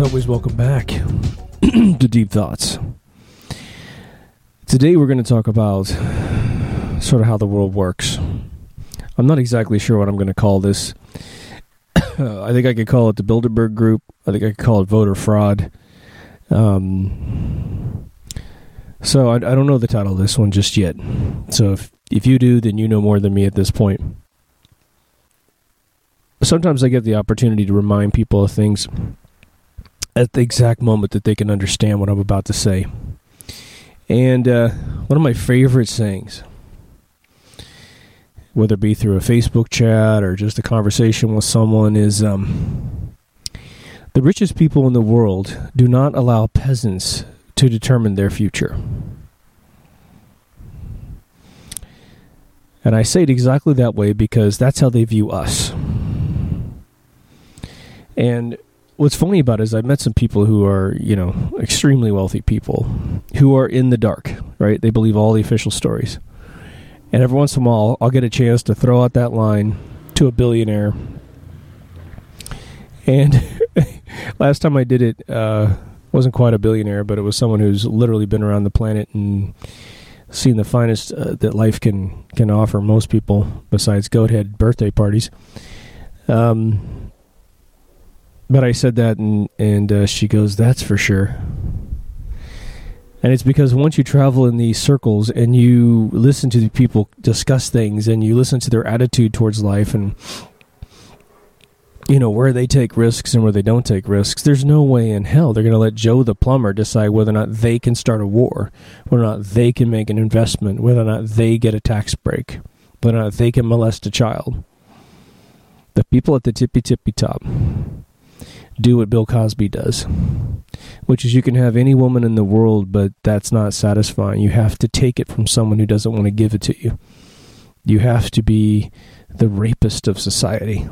always, welcome back to Deep Thoughts. Today we're going to talk about sort of how the world works. I'm not exactly sure what I'm going to call this. I think I could call it the Bilderberg Group. I think I could call it voter fraud. So I don't know the title of this one just yet. So if you do, then you know more than me at this point. Sometimes I get the opportunity to remind people of things at the exact moment that they can understand what I'm about to say. And one of my favorite sayings, whether it be through a Facebook chat or just a conversation with someone, is the richest people in the world do not allow peasants to determine their future. And I say it exactly that way because that's how they view us. And what's funny about it is I've met some people who are, extremely wealthy people who are in the dark, right? They believe all the official stories. And every once in a while, I'll get a chance to throw out that line to a billionaire. And last time I did it, wasn't quite a billionaire, but it was someone who's literally been around the planet and seen the finest that life can offer most people, besides goat-head birthday parties. But I said that, and she goes, "That's for sure." And it's because once you travel in these circles and you listen to the people discuss things and you listen to their attitude towards life and, where they take risks and where they don't take risks, there's no way in hell they're going to let Joe the plumber decide whether or not they can start a war, whether or not they can make an investment, whether or not they get a tax break, whether or not they can molest a child. The people at the tippy top do what Bill Cosby does, which is you can have any woman in the world, but that's not satisfying. You have to take it from someone who doesn't want to give it to you. You have to be the rapist of society.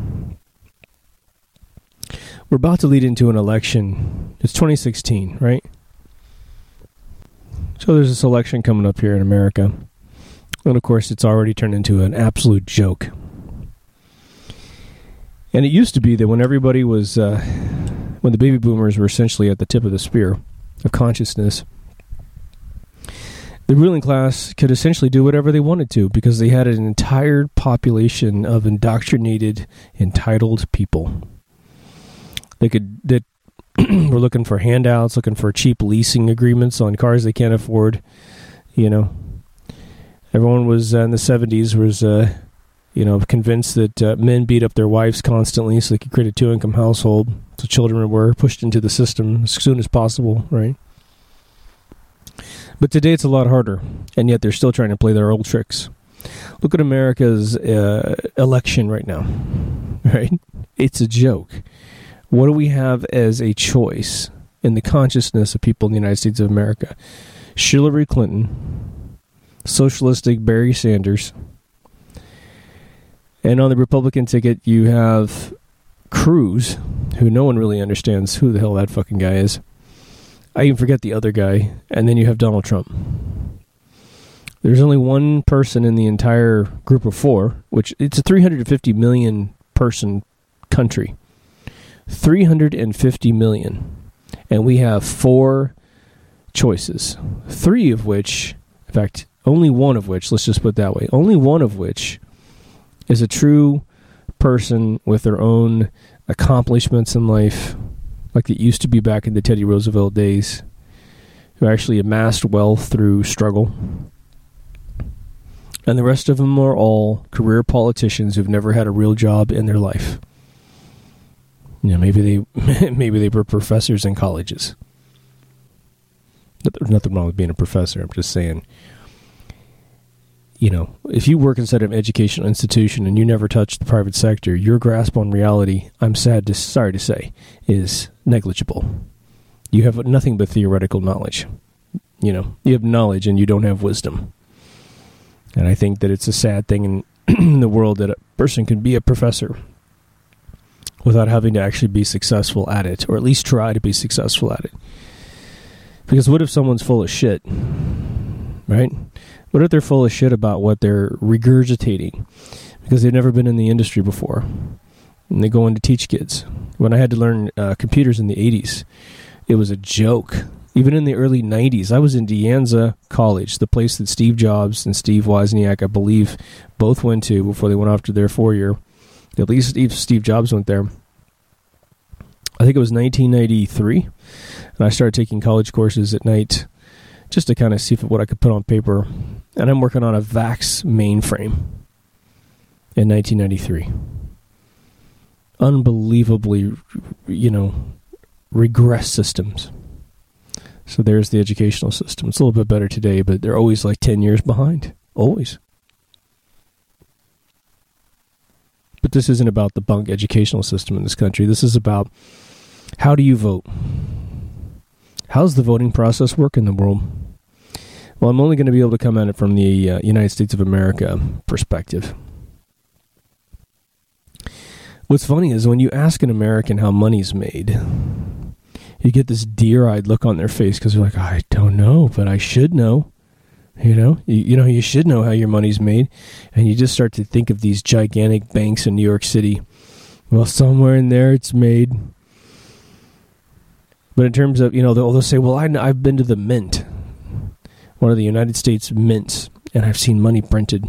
We're about to lead into an election. It's 2016, right? So there's this election coming up here in America. And of course, it's already turned into an absolute joke. And it used to be that when everybody was, when the baby boomers were essentially at the tip of the spear of consciousness, the ruling class could essentially do whatever they wanted to because they had an entire population of indoctrinated, entitled people. That were looking for handouts, looking for cheap leasing agreements on cars they can't afford. Everyone was in the 70s was convinced that men beat up their wives constantly so they could create a two-income household. So children were pushed into the system as soon as possible, right? But today it's a lot harder, and yet they're still trying to play their old tricks. Look at America's election right now, right? It's a joke. What do we have as a choice in the consciousness of people in the United States of America? Hillary Clinton, socialistic Barry Sanders. And on the Republican ticket, you have Cruz, who no one really understands who the hell that fucking guy is. I even forget the other guy. And then you have Donald Trump. There's only one person in the entire group of four, which it's a 350 million person country. 350 million. And we have four choices. Three of which, in fact, only one of which, let's just put it that way, only one of which is a true person with their own accomplishments in life, like it used to be back in the Teddy Roosevelt days, who actually amassed wealth through struggle. And the rest of them are all career politicians who've never had a real job in their life. Maybe they were professors in colleges. There's nothing wrong with being a professor. I'm just saying, if you work inside an educational institution and you never touch the private sector, your grasp on reality, sorry to say, is negligible. You have nothing but theoretical knowledge. You have knowledge and you don't have wisdom. And I think that it's a sad thing in the world that a person can be a professor without having to actually be successful at it, or at least try to be successful at it. Because what if someone's full of shit, right? What if they're full of shit about what they're regurgitating because they've never been in the industry before? and they go in to teach kids. When I had to learn computers in the 80s, it was a joke. Even in the early 90s, I was in De Anza College, the place that Steve Jobs and Steve Wozniak, I believe, both went to before they went off to their 4-year. At least Steve Jobs went there. I think it was 1993, and I started taking college courses at night just to kind of see what I could put on paper. And I'm working on a VAX mainframe in 1993. Unbelievably, regress systems. So there's the educational system. It's a little bit better today, but they're always like 10 years behind. Always. But this isn't about the bunk educational system in this country. This is about, how do you vote? How's the voting process work in the world? Well, I'm only going to be able to come at it from the United States of America perspective. What's funny is when you ask an American how money's made, you get this deer-eyed look on their face because they're like, I don't know, but I should know. You should know how your money's made. And you just start to think of these gigantic banks in New York City. Well, somewhere in there it's made. But in terms of, they'll say, well, I've been to the Mint, one of the United States mints, and I've seen money printed.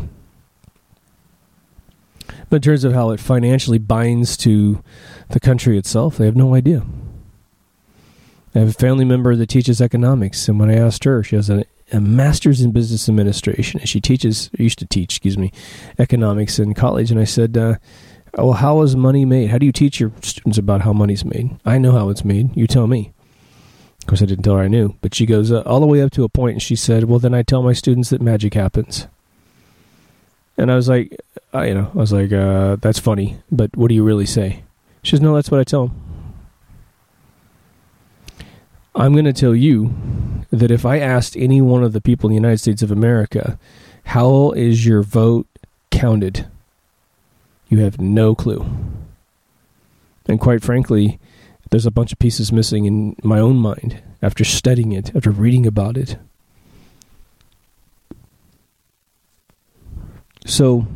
But in terms of how it financially binds to the country itself, they have no idea. I have a family member that teaches economics, and when I asked her, she has a master's in business administration, and she used to teach economics in college, and I said, well, how is money made? How do you teach your students about how money's made? I know how it's made. You tell me. Of course, I didn't tell her I knew, but she goes all the way up to a point, and she said, well, then I tell my students that magic happens. And I was like, that's funny, but what do you really say? She says, no, that's what I tell them. I'm going to tell you that if I asked any one of the people in the United States of America, how is your vote counted? You have no clue. And quite frankly, there's a bunch of pieces missing in my own mind after studying it, after reading about it. So,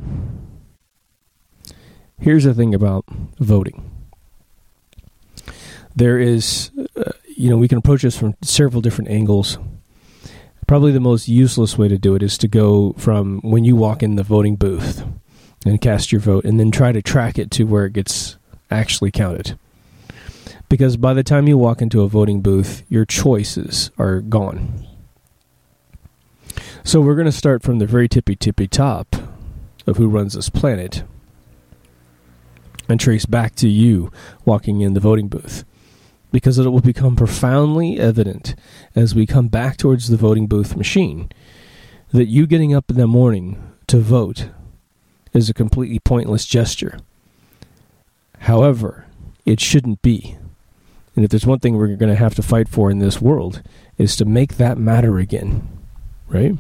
here's the thing about voting. There is, we can approach this from several different angles. Probably the most useless way to do it is to go from when you walk in the voting booth and cast your vote and then try to track it to where it gets actually counted. Because by the time you walk into a voting booth, your choices are gone. So we're going to start from the very tippy top of who runs this planet and trace back to you walking in the voting booth. Because it will become profoundly evident as we come back towards the voting booth machine that you getting up in the morning to vote is a completely pointless gesture. However, it shouldn't be. And if there's one thing we're going to have to fight for in this world, is to make that matter again. Right?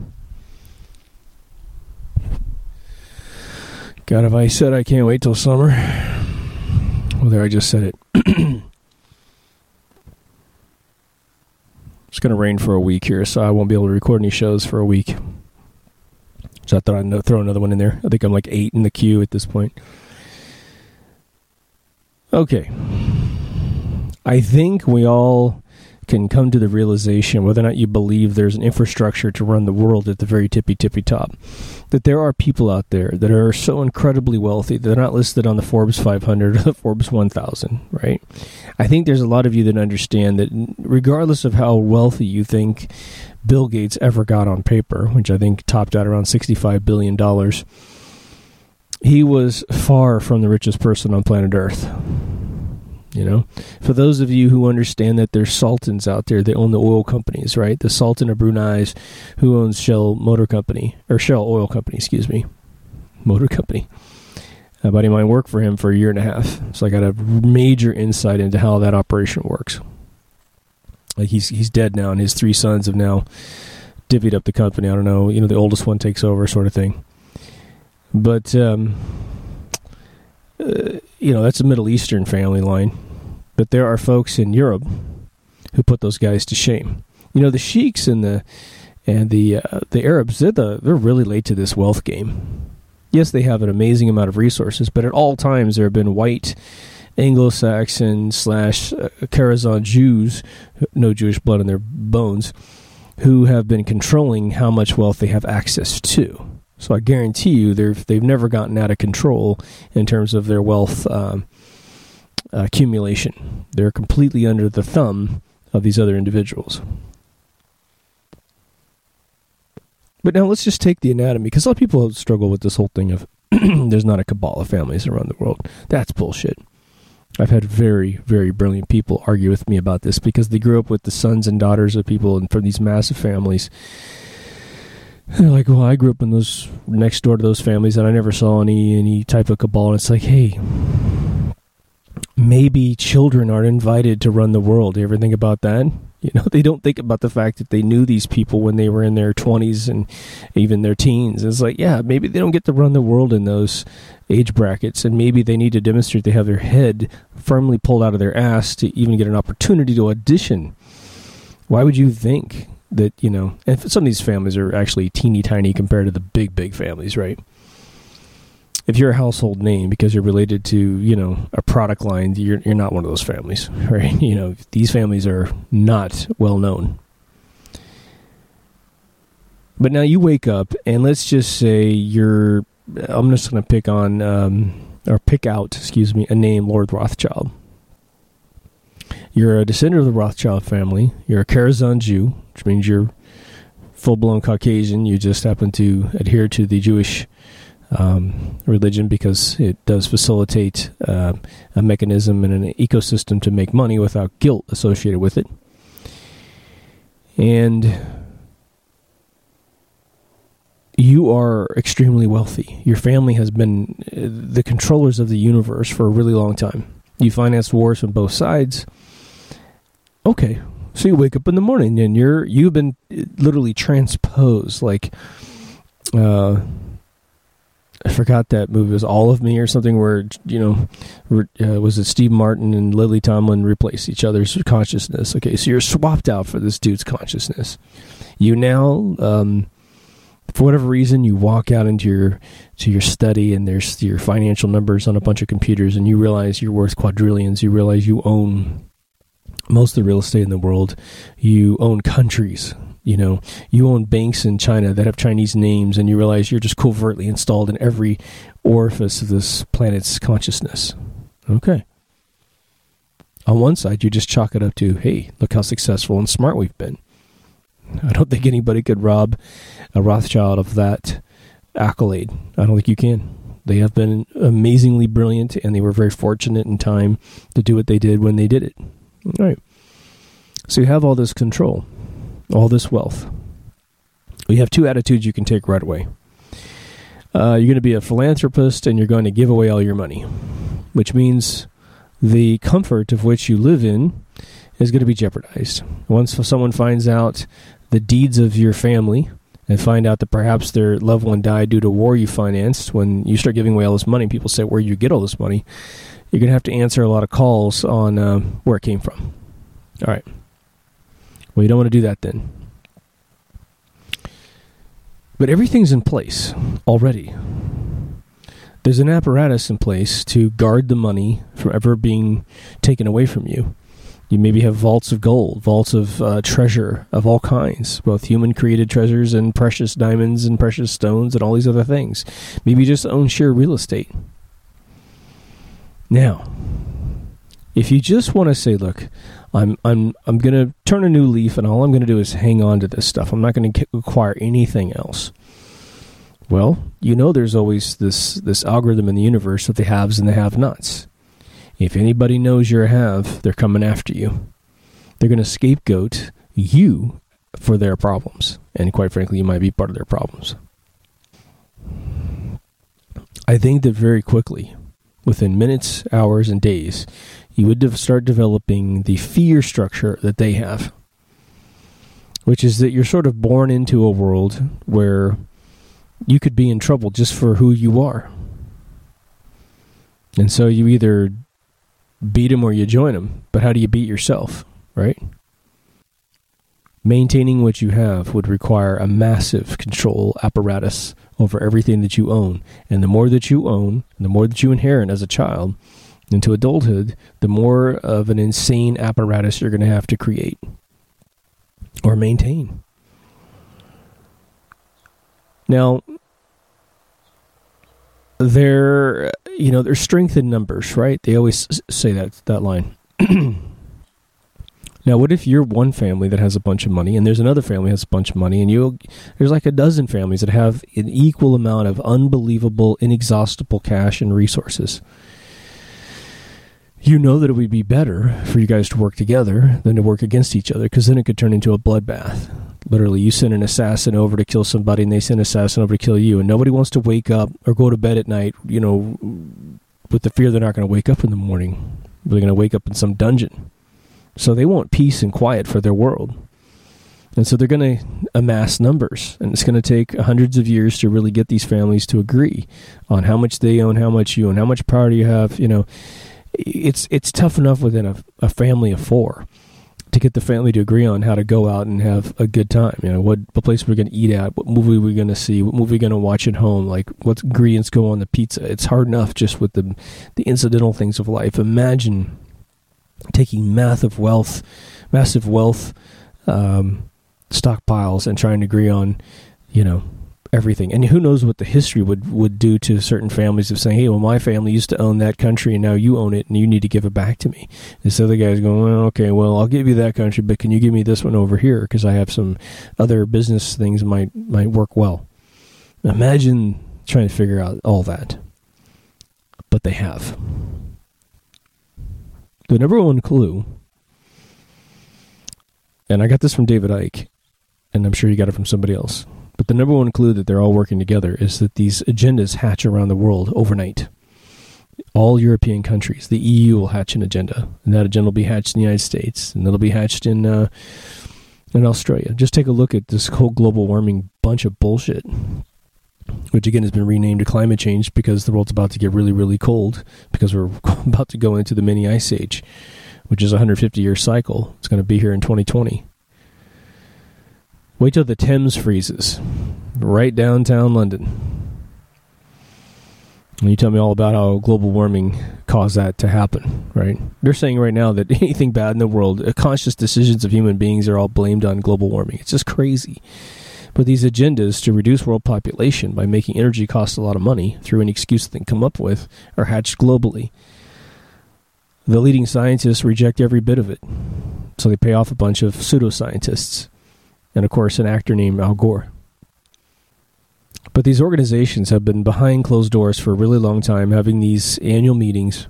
God, if I said I can't wait till summer, well, there, I just said it. It's going to rain for a week here, so I won't be able to record any shows for a week. So I thought I'd throw another one in there. I think I'm like 8 in the queue at this point. Okay. I think we all can come to the realization, whether or not you believe there's an infrastructure to run the world at the very tippy top, that there are people out there that are so incredibly wealthy that they're not listed on the Forbes 500 or the Forbes 1000, right? I think there's a lot of you that understand that regardless of how wealthy you think Bill Gates ever got on paper, which I think topped out around $65 billion, he was far from the richest person on planet Earth. For those of you who understand that there's sultans out there, they own the oil companies, right? The Sultan of Brunei, who owns Shell Oil Company, Motor Company. A buddy of mine worked for him for a year and a half, so I got a major insight into how that operation works. Like he's dead now, and his 3 sons have now divvied up the company. I don't know, the oldest one takes over, sort of thing. But that's a Middle Eastern family line. But there are folks in Europe who put those guys to shame. The sheiks and the Arabs, they're really late to this wealth game. Yes, they have an amazing amount of resources, but at all times there have been white Anglo-Saxon / Kharazan Jews, no Jewish blood in their bones, who have been controlling how much wealth they have access to. So I guarantee you they've never gotten out of control in terms of their wealth accumulation. They're completely under the thumb of these other individuals. But now let's just take the anatomy, because a lot of people struggle with this whole thing of there's not a cabal of families around the world. That's bullshit. I've had very, very brilliant people argue with me about this because they grew up with the sons and daughters of people and from these massive families. And they're like, well, I grew up in those next door to those families and I never saw any type of cabal. And it's like, hey, maybe children aren't invited to run the world. Do you ever think about that? You know, they don't think about the fact that they knew these people when they were in their 20s and even their teens. It's like, yeah, maybe they don't get to run the world in those age brackets, and maybe they need to demonstrate they have their head firmly pulled out of their ass to even get an opportunity to audition. Why would you think that, you know, and some of these families are actually teeny tiny compared to the big, big families, right? If you're a household name because you're related to, you know, a product line, you're not one of those families, right? You know, these families are not well known. But now you wake up and let's just say I'm just going to pick out, a name, Lord Rothschild. You're a descendant of the Rothschild family. You're a Kharazan Jew, which means you're full-blown Caucasian. You just happen to adhere to the Jewish religion because it does facilitate a mechanism and an ecosystem to make money without guilt associated with it. And you are extremely wealthy. Your family has been the controllers of the universe for a really long time. You financed wars from both sides. Okay, so you wake up in the morning and you've been literally transposed. Like, I forgot that movie. It was All of Me or something where, you know, was it Steve Martin and Lily Tomlin replaced each other's consciousness. Okay, so you're swapped out for this dude's consciousness. You now, for whatever reason, you walk out into your study and there's your financial numbers on a bunch of computers and you realize you're worth quadrillions. You realize you own most of the real estate in the world. You own countries. You know, you own banks in China that have Chinese names, and you realize you're just covertly installed in every orifice of this planet's consciousness. Okay. On one side, you just chalk it up to, hey, look how successful and smart we've been. I don't think anybody could rob a Rothschild of that accolade. I don't think you can. They have been amazingly brilliant, and they were very fortunate in time to do what they did when they did it. All right. So you have all this control, all this wealth. You have two attitudes you can take right away. You're going to be a philanthropist, and you're going to give away all your money, which means the comfort of which you live in is going to be jeopardized. Once someone finds out the deeds of your family and find out that perhaps their loved one died due to war you financed, when you start giving away all this money, people say, where you get all this money? You're going to have to answer a lot of calls on where it came from. All right. Well, you don't want to do that then. But everything's in place already. There's an apparatus in place to guard the money from ever being taken away from you. You maybe have vaults of gold, vaults of treasure of all kinds, both human-created treasures and precious diamonds and precious stones and all these other things. Maybe you just own sheer real estate. Now, if you just want to say, look, I'm going to turn a new leaf and all I'm going to do is hang on to this stuff. I'm not going to acquire anything else. Well, you know there's always this algorithm in the universe of the haves and the have-nots. If anybody knows you're a have, they're coming after you. They're going to scapegoat you for their problems. And quite frankly, you might be part of their problems. I think that very quickly, within minutes, hours, and days, you would start developing the fear structure that they have, which is that you're sort of born into a world where you could be in trouble just for who you are. And so you either beat them or you join them. But how do you beat yourself, right? Maintaining what you have would require a massive control apparatus over everything that you own. And the more that you own, and the more that you inherit as a child into adulthood, the more of an insane apparatus you're going to have to create or maintain. Now, there's strength in numbers, right? They always say that line. Now, what if you're one family that has a bunch of money, and there's another family that has a bunch of money, and there's like a dozen families that have an equal amount of unbelievable, inexhaustible cash and resources? You know that it would be better for you guys to work together than to work against each other, because then it could turn into a bloodbath. Literally, you send an assassin over to kill somebody, and they send an assassin over to kill you, and nobody wants to wake up or go to bed at night, with the fear they're not going to wake up in the morning. They're going to wake up in some dungeon. So they want peace and quiet for their world. And so they're going to amass numbers. And it's going to take hundreds of years to really get these families to agree on how much they own, how much you own, how much power do you have. It's tough enough within a family of four to get the family to agree on how to go out and have a good time. What place we're going to eat at, what movie we're going to see, what movie we're going to watch at home, like what ingredients go on the pizza. It's hard enough just with the incidental things of life. Imagine taking massive wealth stockpiles and trying to agree on, everything. And who knows what the history would do to certain families of saying, hey, well, my family used to own that country and now you own it and you need to give it back to me. This other guy's going, well, okay, well, I'll give you that country, but can you give me this one over here? Because I have some other business things might work well. Imagine trying to figure out all that. But they have. The number one clue, and I got this from David Icke, and I'm sure you got it from somebody else, but the number one clue that they're all working together is that these agendas hatch around the world overnight. All European countries, the EU will hatch an agenda, and that agenda will be hatched in the United States, and it'll be hatched in Australia. Just take a look at this whole global warming bunch of bullshit, which again has been renamed to climate change because the world's about to get really, really cold because we're about to go into the mini ice age, which is a 150-year cycle. It's going to be here in 2020. Wait till the Thames freezes right downtown London. And you tell me all about how global warming caused that to happen, right? They're saying right now that anything bad in the world, conscious decisions of human beings are all blamed on global warming. It's just crazy. But these agendas to reduce world population by making energy cost a lot of money through any excuse they can come up with are hatched globally. The leading scientists reject every bit of it. So they pay off a bunch of pseudoscientists. And, of course, an actor named Al Gore. But these organizations have been behind closed doors for a really long time, having these annual meetings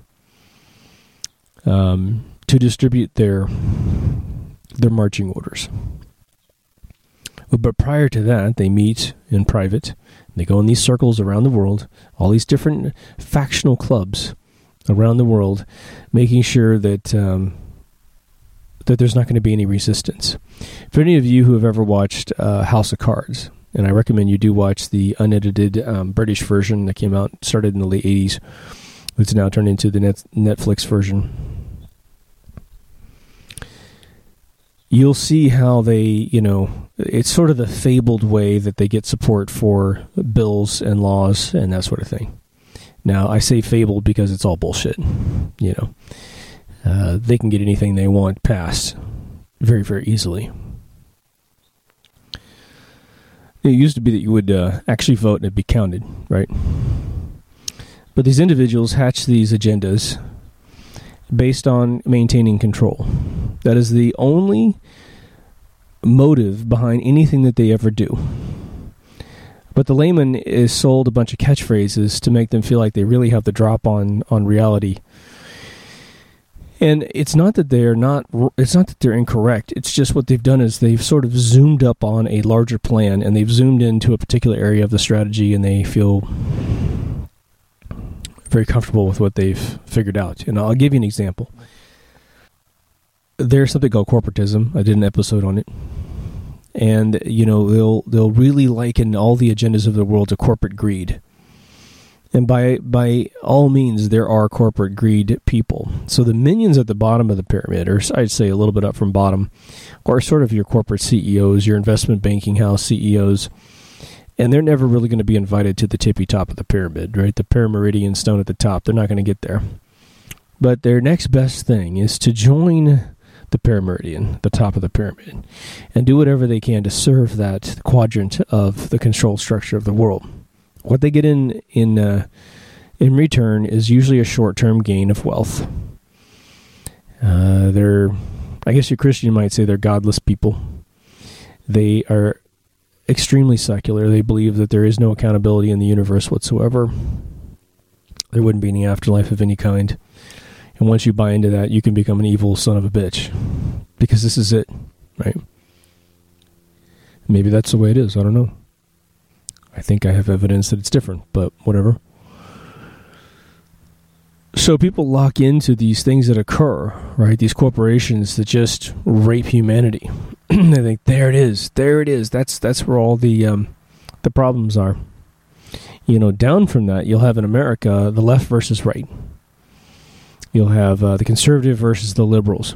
to distribute their marching orders. But prior to that, they meet in private. They go in these circles around the world, all these different factional clubs around the world, making sure that there's not going to be any resistance. For any of you who have ever watched House of Cards, and I recommend you do watch the unedited British version that came out, started in the late 80s. It's now turned into the Netflix version. You'll see how they, it's sort of the fabled way that they get support for bills and laws and that sort of thing. Now, I say fabled because it's all bullshit. They can get anything they want passed very, very easily. It used to be that you would actually vote and it'd be counted, right? But these individuals hatch these agendas based on maintaining control. That is the only motive behind anything that they ever do. But the layman is sold a bunch of catchphrases to make them feel like they really have the drop on reality. And it's not that they're incorrect. It's just what they've done is they've sort of zoomed up on a larger plan, and they've zoomed into a particular area of the strategy, and they feel very comfortable with what they've figured out. And I'll give you an example. There's something called corporatism. I did an episode on it. And, they'll really liken all the agendas of the world to corporate greed. And by all means, there are corporate greed people. So the minions at the bottom of the pyramid, or I'd say a little bit up from bottom, are sort of your corporate CEOs, your investment banking house CEOs. And they're never really going to be invited to the tippy top of the pyramid, right? The Perimeridian stone at the top. They're not going to get there. But their next best thing is to join the Perimeridian, the top of the pyramid, and do whatever they can to serve that quadrant of the control structure of the world. What they get in return is usually a short-term gain of wealth. I guess your Christian might say they're godless people. They are extremely secular. They believe that there is no accountability in the universe whatsoever. There wouldn't be any afterlife of any kind. And once you buy into that, you can become an evil son of a bitch. Because this is it, right? Maybe that's the way it is. I don't know. I think I have evidence that it's different, but whatever. So people lock into these things that occur, right? These corporations that just rape humanity. They think, there it is. That's where all the problems are. Down from that, you'll have in America the left versus right. You'll have the conservative versus the liberals.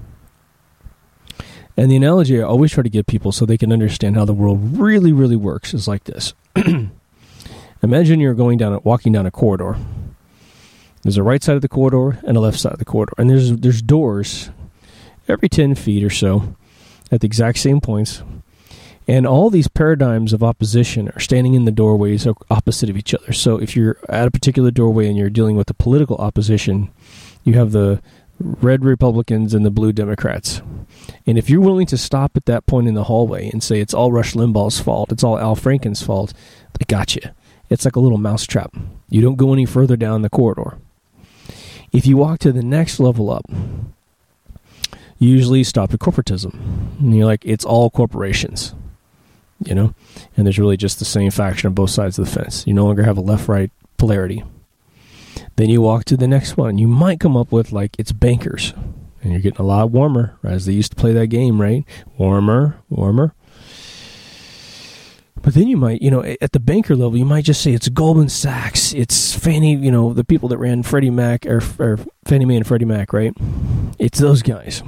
And the analogy I always try to give people so they can understand how the world really, really works is like this. Imagine you're walking down a corridor. There's a right side of the corridor and a left side of the corridor. And there's doors every 10 feet or so at the exact same points. And all these paradigms of opposition are standing in the doorways opposite of each other. So if you're at a particular doorway and you're dealing with the political opposition, you have the red Republicans and the blue Democrats. And if you're willing to stop at that point in the hallway and say it's all Rush Limbaugh's fault, it's all Al Franken's fault, they got you. It's like a little mousetrap. You don't go any further down the corridor. If you walk to the next level up, you usually stop at corporatism. And you're like, it's all corporations, and there's really just the same faction on both sides of the fence. You no longer have a left-right polarity. Then you walk to the next one. You might come up with, it's bankers. And you're getting a lot warmer, as they used to play that game, right? Warmer. But then you might, at the banker level, you might just say it's Goldman Sachs, it's Fannie, the people that ran Freddie Mac, or Fannie Mae and Freddie Mac, right? It's those guys.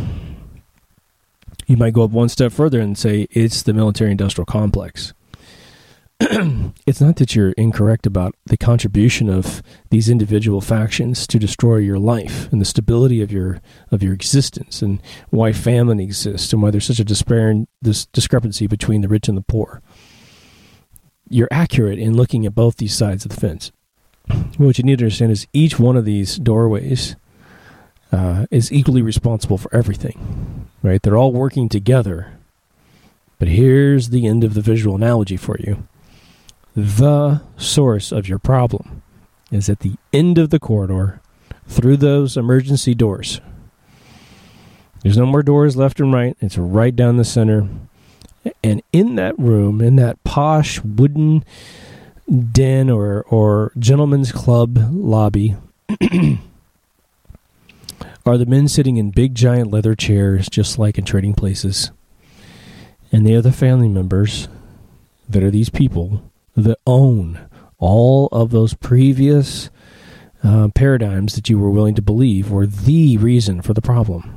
You might go up one step further and say it's the military-industrial complex. It's not that you're incorrect about the contribution of these individual factions to destroy your life and the stability of your existence, and why famine exists and why there's such a discrepancy between the rich and the poor. You're accurate in looking at both these sides of the fence. What you need to understand is each one of these doorways is equally responsible for everything, right? They're all working together. But here's the end of the visual analogy for you. The source of your problem is at the end of the corridor through those emergency doors. There's no more doors left and right. It's right down the center. And in that room, in that posh wooden den or gentleman's club lobby, are the men sitting in big giant leather chairs, just like in trading places. And they are the family members that are these people that own all of those previous paradigms that you were willing to believe were the reason for the problem.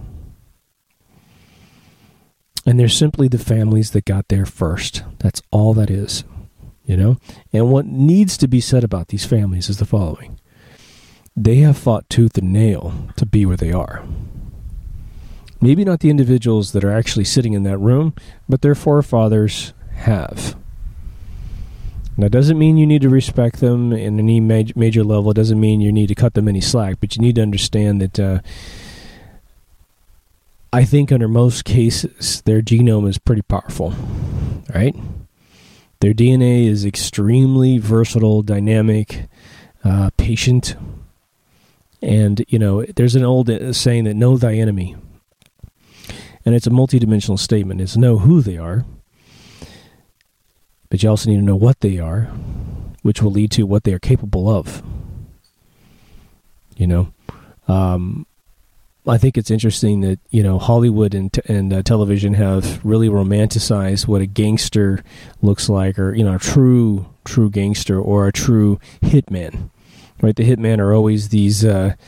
And they're simply the families that got there first. That's all that is, And what needs to be said about these families is the following. They have fought tooth and nail to be where they are. Maybe not the individuals that are actually sitting in that room, but their forefathers have. That doesn't mean you need to respect them in any major level. It doesn't mean you need to cut them any slack, but you need to understand that I think under most cases, their genome is pretty powerful, right? Their DNA is extremely versatile, dynamic, patient. And, there's an old saying that know thy enemy. And it's a multidimensional statement. It's know who they are, but you also need to know what they are, which will lead to what they are capable of. I think it's interesting that, Hollywood and television have really romanticized what a gangster looks like, or, a true gangster or a true hitman, right? The hitman are always these,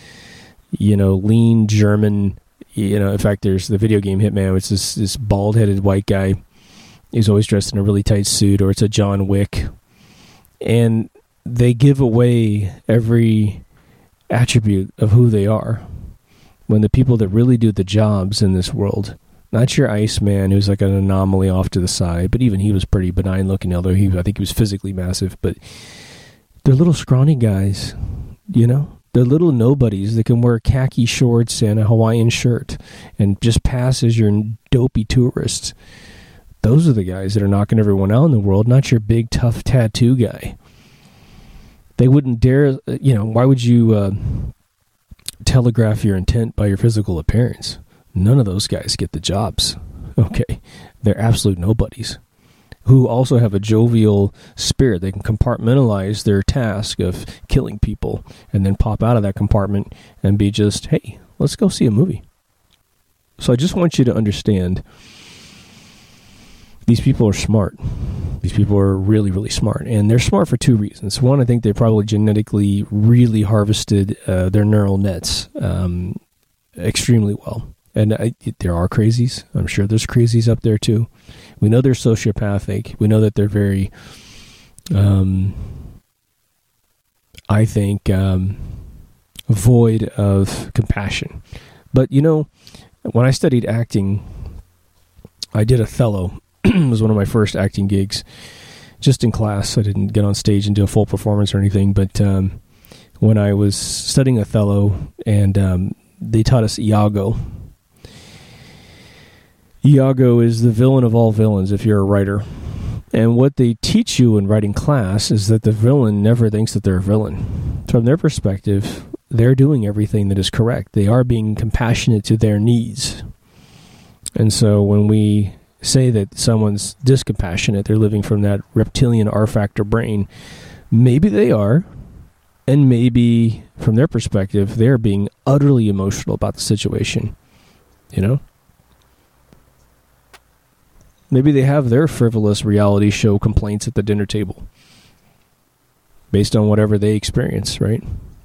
lean German, in fact, there's the video game Hitman, which is this bald-headed white guy, He's always dressed in a really tight suit, or it's a John Wick. And they give away every attribute of who they are. When the people that really do the jobs in this world, not your Iceman, who's like an anomaly off to the side, but even he was pretty benign looking, although I think he was physically massive, but they're little scrawny guys, you know? They're little nobodies that can wear khaki shorts and a Hawaiian shirt and just pass as your dopey tourists. Those are the guys that are knocking everyone out in the world, not your big, tough tattoo guy. They wouldn't dare, why would you telegraph your intent by your physical appearance? None of those guys get the jobs. Okay, they're absolute nobodies who also have a jovial spirit. They can compartmentalize their task of killing people and then pop out of that compartment and be just, hey, let's go see a movie. So I just want you to understand, these people are smart. These people are really, really smart. And they're smart for two reasons. One, I think they probably genetically really harvested their neural nets extremely well. And there are crazies. I'm sure there's crazies up there too. We know they're sociopathic. We know that they're very, void of compassion. But, when I studied acting, I did Othello. It was one of my first acting gigs, just in class. I didn't get on stage and do a full performance or anything. But when I was studying Othello, and they taught us Iago. Iago is the villain of all villains if you're a writer. And what they teach you in writing class is that the villain never thinks that they're a villain. From their perspective, they're doing everything that is correct. They are being compassionate to their needs. And so when we say that someone's discompassionate, they're living from that reptilian R-factor brain, maybe they are, and maybe from their perspective, they're being utterly emotional about the situation. Maybe they have their frivolous reality show complaints at the dinner table based on whatever they experience, right?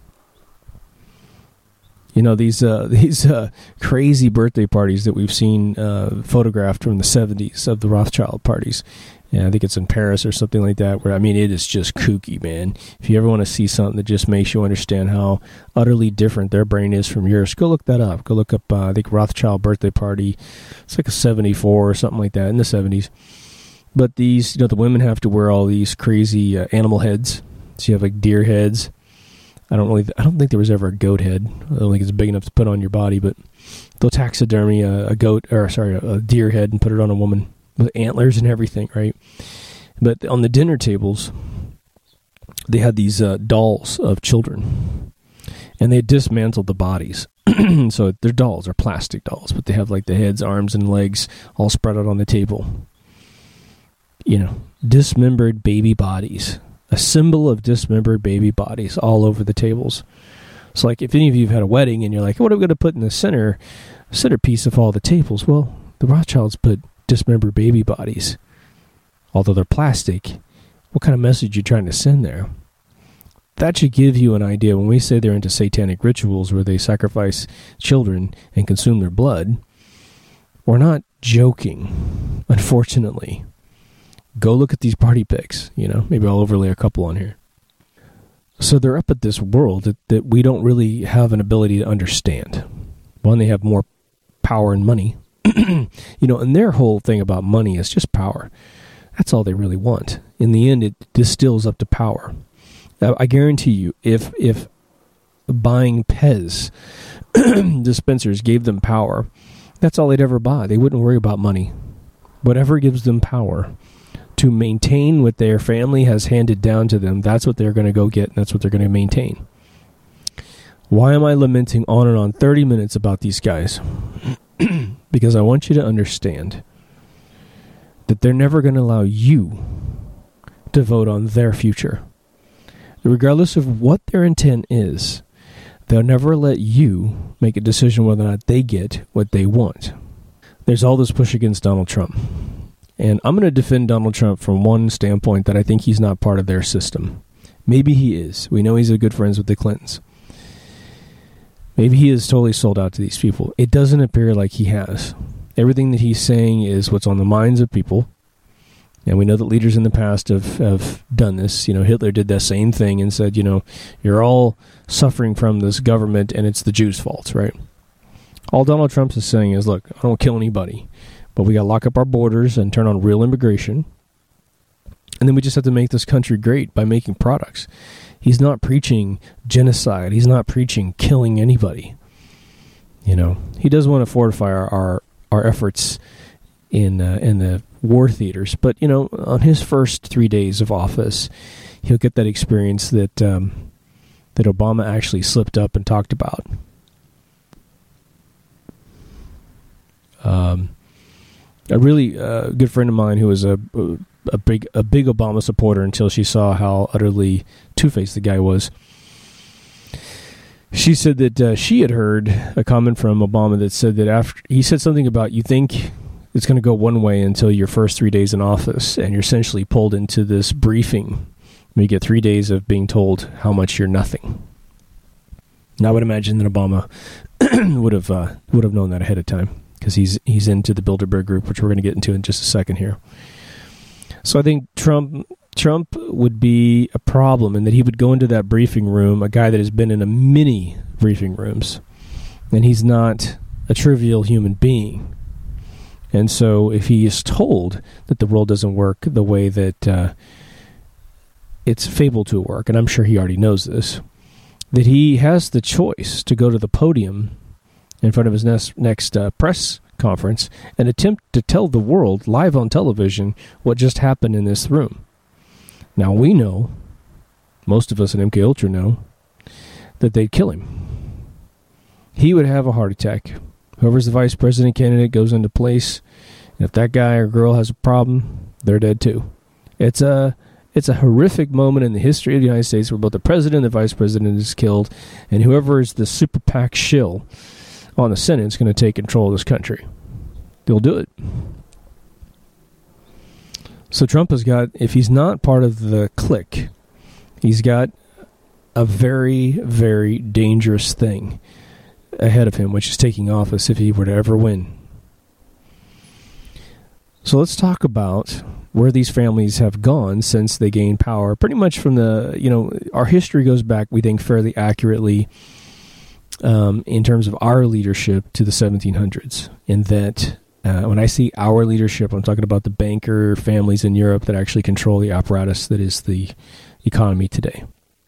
These crazy birthday parties that we've seen photographed from the 70s of the Rothschild parties. Yeah, I think it's in Paris or something like that, where, it is just kooky, man. If you ever want to see something that just makes you understand how utterly different their brain is from yours, go look that up. Go look up, I think, Rothschild birthday party. It's like a 74 or something like that in the 70s. But these, the women have to wear all these crazy animal heads. So you have like deer heads. I don't think there was ever a goat head. I don't think it's big enough to put on your body, but they'll taxidermy a deer head and put it on a woman with antlers and everything, right? But on the dinner tables, they had these dolls of children, and they dismantled the bodies. So they're dolls, they're plastic dolls, but they have like the heads, arms, and legs all spread out on the table. Dismembered baby bodies. A symbol of dismembered baby bodies all over the tables. It's like if any of you have had a wedding and you're like, what are we going to put in the centerpiece of all the tables? Well, the Rothschilds put dismembered baby bodies. Although they're plastic, what kind of message are you trying to send there? That should give you an idea. When we say they're into satanic rituals where they sacrifice children and consume their blood, we're not joking, unfortunately. Go look at these party pics, maybe I'll overlay a couple on here. So they're up at this world that we don't really have an ability to understand. One, they have more power and money. And their whole thing about money is just power. That's all they really want. In the end, it distills up to power. I guarantee you, if buying Pez dispensers gave them power, that's all they'd ever buy. They wouldn't worry about money. Whatever gives them power to maintain what their family has handed down to them, that's what they're going to go get, and that's what they're going to maintain. Why am I lamenting on and on 30 minutes about these guys? Because I want you to understand that they're never going to allow you to vote on their future. Regardless of what their intent is, they'll never let you make a decision whether or not they get what they want. There's all this push against Donald Trump. And I'm going to defend Donald Trump from one standpoint, that I think he's not part of their system. Maybe he is. We know he's a good friends with the Clintons. Maybe he is totally sold out to these people. It doesn't appear like he has. Everything that he's saying is what's on the minds of people. And we know that leaders in the past have done this. Hitler did that same thing and said, you're all suffering from this government and it's the Jews' fault, right? All Donald Trump is saying is, look, I don't kill anybody, but we got to lock up our borders and turn on real immigration. And then we just have to make this country great by making products. He's not preaching genocide. He's not preaching killing anybody. He does want to fortify our efforts in the war theaters. But, on his first 3 days of office, he'll get that experience that Obama actually slipped up and talked about. A really good friend of mine who was a big Obama supporter until she saw how utterly two-faced the guy was. She said that she had heard a comment from Obama that said that after he said something about, you think it's going to go one way until your first 3 days in office, and you're essentially pulled into this briefing. You get 3 days of being told how much you're nothing. And I would imagine that Obama would have known that ahead of time, because he's into the Bilderberg group, which we're going to get into in just a second here. So I think Trump would be a problem in that he would go into that briefing room, a guy that has been in many briefing rooms, and he's not a trivial human being. And so if he is told that the world doesn't work the way that it's fabled to work, and I'm sure he already knows this, that he has the choice to go to the podium in front of his next press conference and attempt to tell the world live on television what just happened in this room. Now we know, most of us at MK Ultra know, that they'd kill him. He would have a heart attack. Whoever's the vice president candidate goes into place, and if that guy or girl has a problem, they're dead too. It's a horrific moment in the history of the United States where both the president and the vice president is killed, and whoever is the super PAC shill on the Senate is going to take control of this country. They'll do it. So Trump has got, if he's not part of the clique, he's got a very, very dangerous thing ahead of him, which is taking office if he were to ever win. So let's talk about where these families have gone since they gained power. Pretty much from our history goes back, we think, fairly accurately in terms of our leadership to the 1700s. In that, when I see our leadership, I'm talking about the banker families in Europe that actually control the apparatus that is the economy today.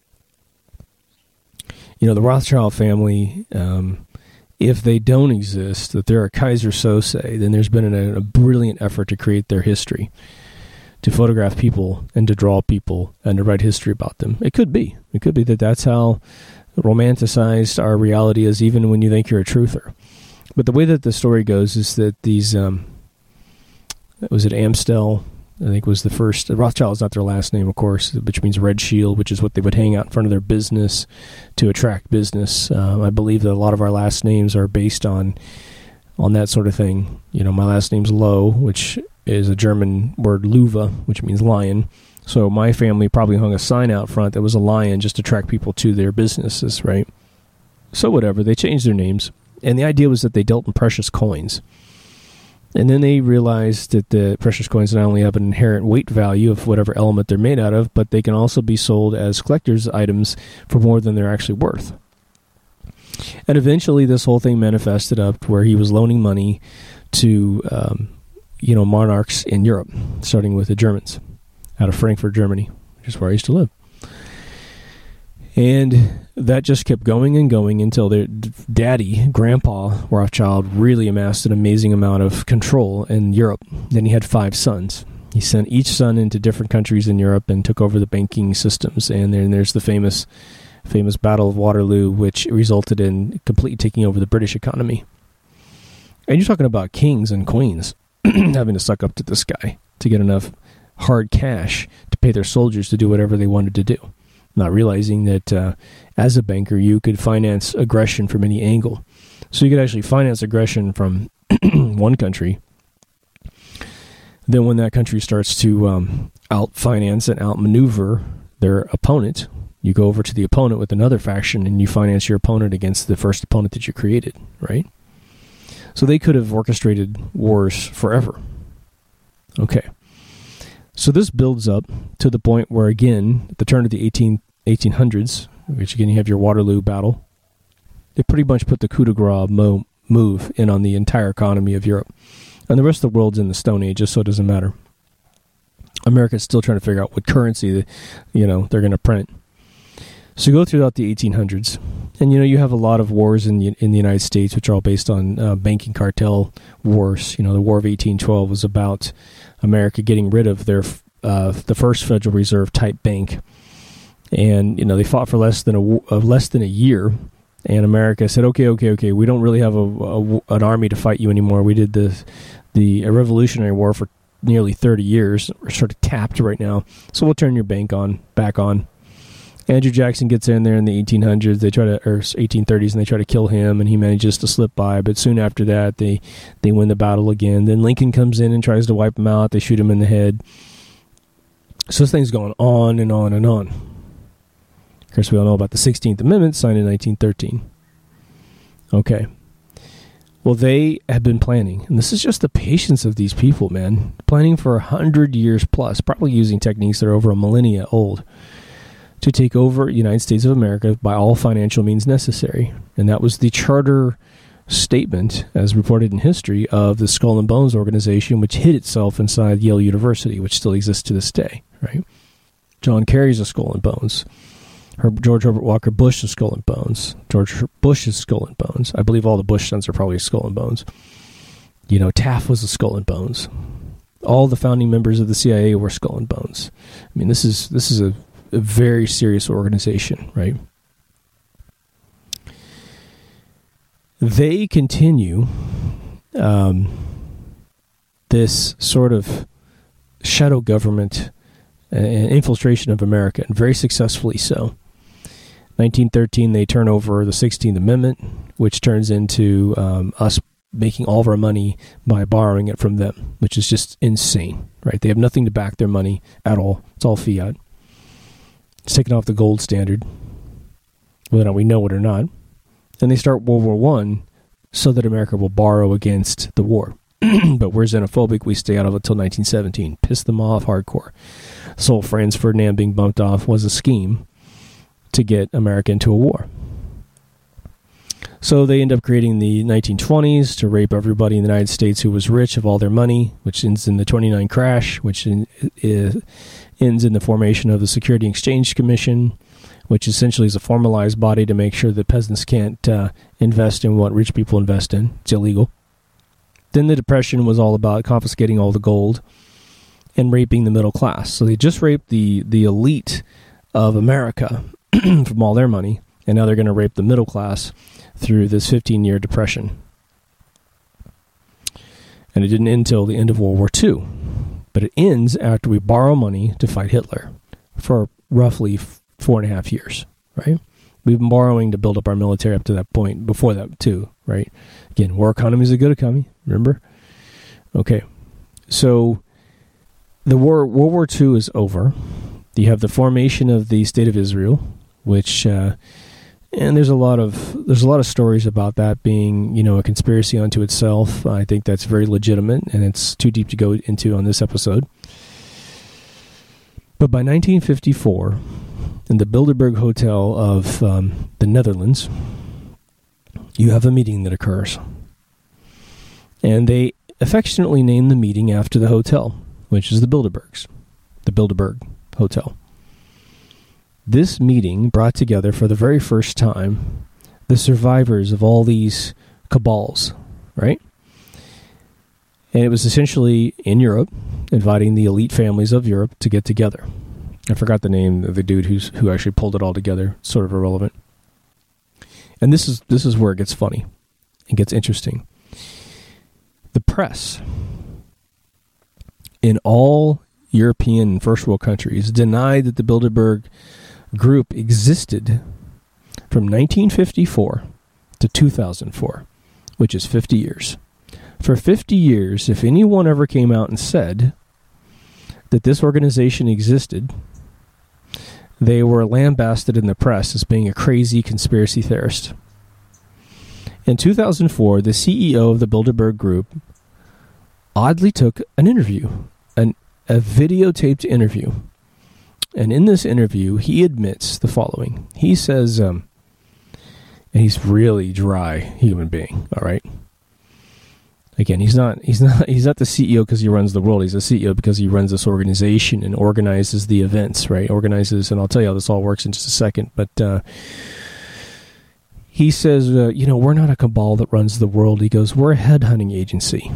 The Rothschild family, if they don't exist, that they're a Kaiser Sose, then there's been a brilliant effort to create their history, to photograph people and to draw people and to write history about them. It could be that that's how romanticized our reality is, even when you think you're a truther. But the way that the story goes is that these, was it Amstel? I think was the first. Rothschild is not their last name, of course, which means Red Shield, which is what they would hang out in front of their business to attract business. I believe that a lot of our last names are based on that sort of thing. My last name's Lowe, which is a German word Löwe, which means lion. So my family probably hung a sign out front that was a lion just to attract people to their businesses, right? So whatever, they changed their names. And the idea was that they dealt in precious coins. And then they realized that the precious coins not only have an inherent weight value of whatever element they're made out of, but they can also be sold as collector's items for more than they're actually worth. And eventually this whole thing manifested up where he was loaning money to, monarchs in Europe, starting with the Germans out of Frankfurt, Germany, which is where I used to live. And that just kept going and going until their daddy, Grandpa Rothschild, really amassed an amazing amount of control in Europe. Then he had 5 sons. He sent each son into different countries in Europe and took over the banking systems. And then there's the famous Battle of Waterloo, which resulted in completely taking over the British economy. And you're talking about kings and queens having to suck up to this guy to get enough hard cash to pay their soldiers to do whatever they wanted to do. Not realizing that as a banker, you could finance aggression from any angle. So you could actually finance aggression from one country. Then when that country starts to out-finance and out-maneuver their opponent, you go over to the opponent with another faction and you finance your opponent against the first opponent that you created, right? So they could have orchestrated wars forever. Okay. So this builds up to the point where, again, at the turn of the 1800s, which again you have your Waterloo battle, they pretty much put the coup de grace move in on the entire economy of Europe. And the rest of the world's in the Stone Age, just so it doesn't matter. America's still trying to figure out what currency they're going to print. So you go throughout the 1800s, and you have a lot of wars in the United States, which are all based on banking cartel wars. The War of 1812 was about America getting rid of their the first Federal Reserve type bank, and they fought for less than a year. And America said, okay, we don't really have an army to fight you anymore. We did the Revolutionary War for nearly 30 years. We're sort of tapped right now, so we'll turn your bank back on. Andrew Jackson gets in there in the 1800s. 1830s, and they try to kill him, and he manages to slip by. But soon after that, they win the battle again. Then Lincoln comes in and tries to wipe him out. They shoot him in the head. So this thing's going on and on and on. Of course, we all know about the 16th Amendment, signed in 1913. Okay. Well, they have been planning, and this is just the patience of these people, man. Planning for 100 years plus, probably using techniques that are over a millennia old, to take over the United States of America by all financial means necessary. And that was the charter statement, as reported in history, of the Skull and Bones organization, which hid itself inside Yale University, which still exists to this day, right? John Kerry's a Skull and Bones. George Herbert Walker Bush is Skull and Bones. George Bush is Skull and Bones. I believe all the Bush sons are probably Skull and Bones. Taft was a Skull and Bones. All the founding members of the CIA were Skull and Bones. I mean, this is a very serious organization, right? They continue this sort of shadow government and infiltration of America, and very successfully so. 1913, they turn over the 16th Amendment, which turns into us making all of our money by borrowing it from them, which is just insane, right? They have nothing to back their money at all. It's all fiat. It's taken off the gold standard, whether we know it or not. And they start World War I so that America will borrow against the war. But we're xenophobic. We stay out of it until 1917. Piss them off hardcore. So Franz Ferdinand being bumped off was a scheme to get America into a war. So they end up creating the 1920s to rape everybody in the United States who was rich of all their money, which ends in the 29 crash, which ends in the formation of the Security Exchange Commission, which essentially is a formalized body to make sure that peasants can't invest in what rich people invest in. It's illegal. Then the Depression was all about confiscating all the gold and raping the middle class. So they just raped the elite of America from all their money, and now they're going to rape the middle class through this 15-year depression. And it didn't end until the end of World War II. But it ends after we borrow money to fight Hitler for roughly 4.5 years, right? We've been borrowing to build up our military up to that point, before that too, right? Again, war economy is a good economy, remember? Okay, so World War II is over. You have the formation of the State of Israel, which, and there's a lot of stories about that being, a conspiracy unto itself. I think that's very legitimate, and it's too deep to go into on this episode. But by 1954, in the Bilderberg Hotel of the Netherlands, you have a meeting that occurs. And they affectionately name the meeting after the hotel, which is the Bilderbergs, the Bilderberg Hotel. This meeting brought together for the very first time the survivors of all these cabals, right? And it was essentially in Europe, inviting the elite families of Europe to get together. I forgot the name of the dude who actually pulled it all together. It's sort of irrelevant. And this is where it gets funny. It gets interesting. The press in all European and first world countries denied that the Bilderberg group existed from 1954 to 2004, which is 50 years. For 50 years, if anyone ever came out and said that this organization existed, they were lambasted in the press as being a crazy conspiracy theorist. In 2004, the CEO of the Bilderberg Group oddly took an interview, a videotaped interview. And in this interview, he admits the following. He says, and he's really dry human being, all right? Again, he's not the CEO because he runs the world. He's the CEO because he runs this organization and organizes the events, right? Organizes, and I'll tell you how this all works in just a second. But he says, we're not a cabal that runs the world. He goes, we're a headhunting agency.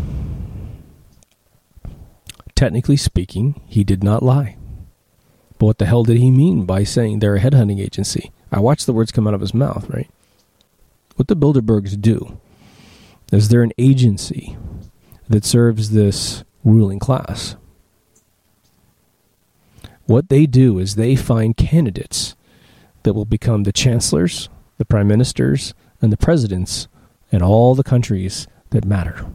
Technically speaking, he did not lie. But what the hell did he mean by saying they're a headhunting agency? I watched the words come out of his mouth, right? What the Bilderbergs do is they're an agency that serves this ruling class. What they do is they find candidates that will become the chancellors, the prime ministers, and the presidents in all the countries that matter.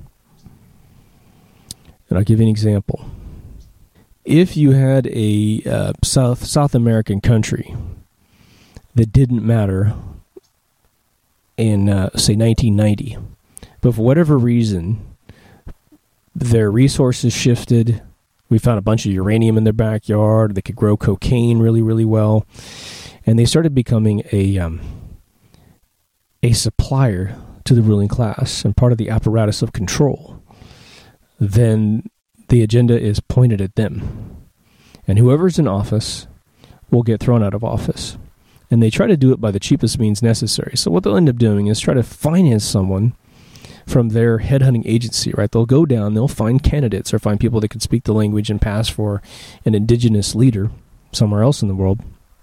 And I'll give you an example. If you had a South American country that didn't matter in, say, 1990, but for whatever reason, their resources shifted. We found a bunch of uranium in their backyard. They could grow cocaine really, really well. And they started becoming a supplier to the ruling class and part of the apparatus of control. Then the agenda is pointed at them. And whoever's in office will get thrown out of office. And they try to do it by the cheapest means necessary. So what they'll end up doing is try to finance someone from their headhunting agency, right? They'll go down, they'll find candidates or find people that can speak the language and pass for an indigenous leader somewhere else in the world.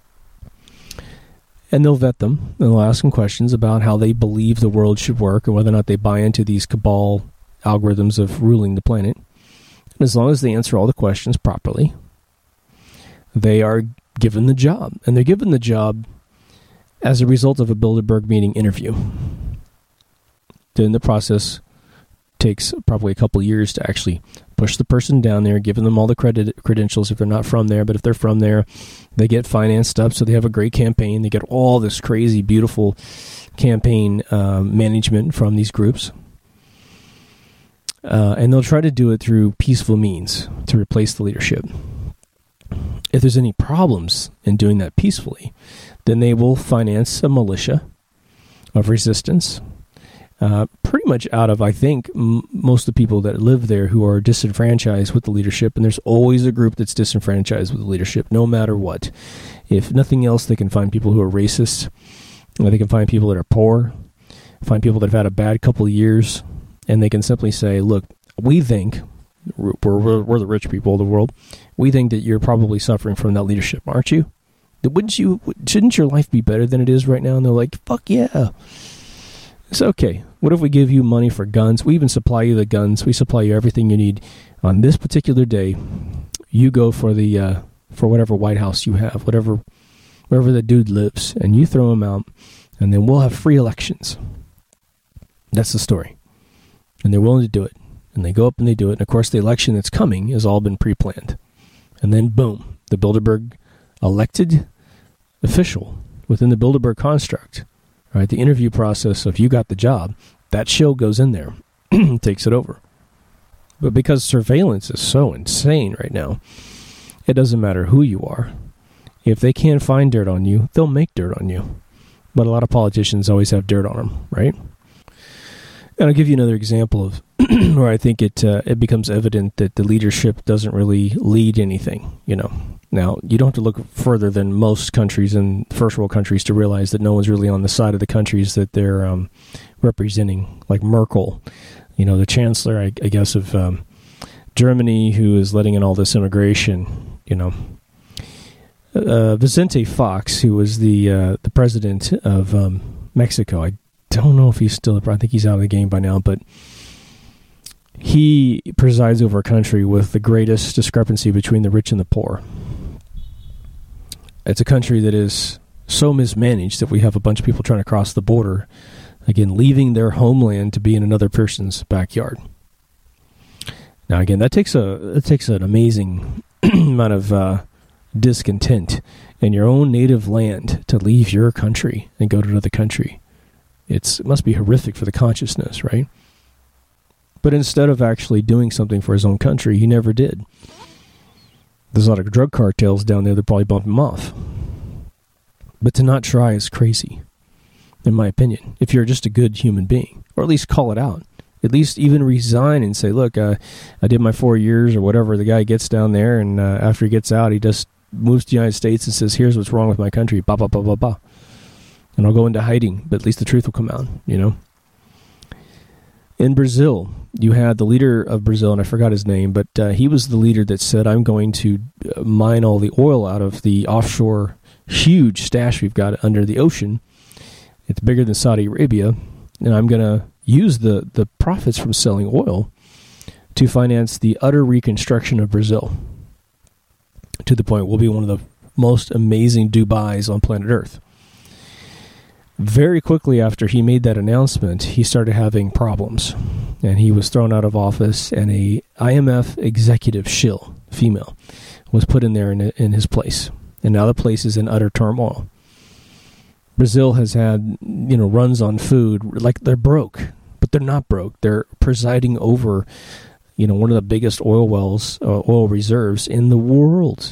And they'll vet them, and they'll ask them questions about how they believe the world should work and whether or not they buy into these cabal algorithms of ruling the planet. And as long as they answer all the questions properly, they are given the job. And they're given the job as a result of a Bilderberg meeting interview. Then the process takes probably a couple of years to actually push the person down there, giving them all the credentials if they're not from there. But if they're from there, they get financed up, so they have a great campaign. They get all this crazy, beautiful campaign management from these groups. And they'll try to do it through peaceful means to replace the leadership. If there's any problems in doing that peacefully, then they will finance a militia of resistance. Pretty much out of, I think, most of the people that live there who are disenfranchised with the leadership, and there's always a group that's disenfranchised with the leadership, no matter what. If nothing else, they can find people who are racist, they can find people that are poor, find people that have had a bad couple of years, and they can simply say, look, we think, we're the rich people of the world, we think that you're probably suffering from that leadership, aren't you? Shouldn't your life be better than it is right now? And they're like, fuck yeah. It's okay. What if we give you money for guns? We even supply you the guns. We supply you everything you need. On this particular day, you go for for whatever White House you have, wherever the dude lives, and you throw him out, and then we'll have free elections. That's the story. And they're willing to do it. And they go up and they do it. And of course, the election that's coming has all been pre-planned. And then, boom, the Bilderberg elected official within the Bilderberg construct. Right, the interview process of you got the job, that show goes in there, takes it over. But because surveillance is so insane right now, it doesn't matter who you are. If they can't find dirt on you, they'll make dirt on you. But a lot of politicians always have dirt on them, right? And I'll give you another example of where I think it becomes evident that the leadership doesn't really lead anything, Now, you don't have to look further than most countries and first world countries to realize that no one's really on the side of the countries that they're representing, like Merkel, the chancellor, I guess, of Germany, who is letting in all this immigration, Vicente Fox, who was the president of Mexico. I don't know if he's still, I think he's out of the game by now, but he presides over a country with the greatest discrepancy between the rich and the poor. It's a country that is so mismanaged that we have a bunch of people trying to cross the border, again, leaving their homeland to be in another person's backyard. Now, again, that takes an amazing amount of discontent in your own native land to leave your country and go to another country. It must be horrific for the consciousness, right? But instead of actually doing something for his own country, he never did. There's a lot of drug cartels down there that probably bump him off. But to not try is crazy, in my opinion, if you're just a good human being. Or at least call it out. At least even resign and say, look, I did my 4 years or whatever. The guy gets down there, and after he gets out, he just moves to the United States and says, here's what's wrong with my country, blah, blah, blah, blah, blah. And I'll go into hiding, but at least the truth will come out, you know. In Brazil, you had the leader of Brazil, and I forgot his name, but he was the leader that said, I'm going to mine all the oil out of the offshore huge stash we've got under the ocean. It's bigger than Saudi Arabia, and I'm going to use the profits from selling oil to finance the utter reconstruction of Brazil, to the point we'll be one of the most amazing Dubais on planet Earth. Very quickly after he made that announcement, he started having problems, and he was thrown out of office, and a IMF executive shill, female, was put in there in his place, and now the place is in utter turmoil. Brazil has had, runs on food like they're broke, but they're not broke. They're presiding over, one of the biggest oil wells, oil reserves in the world.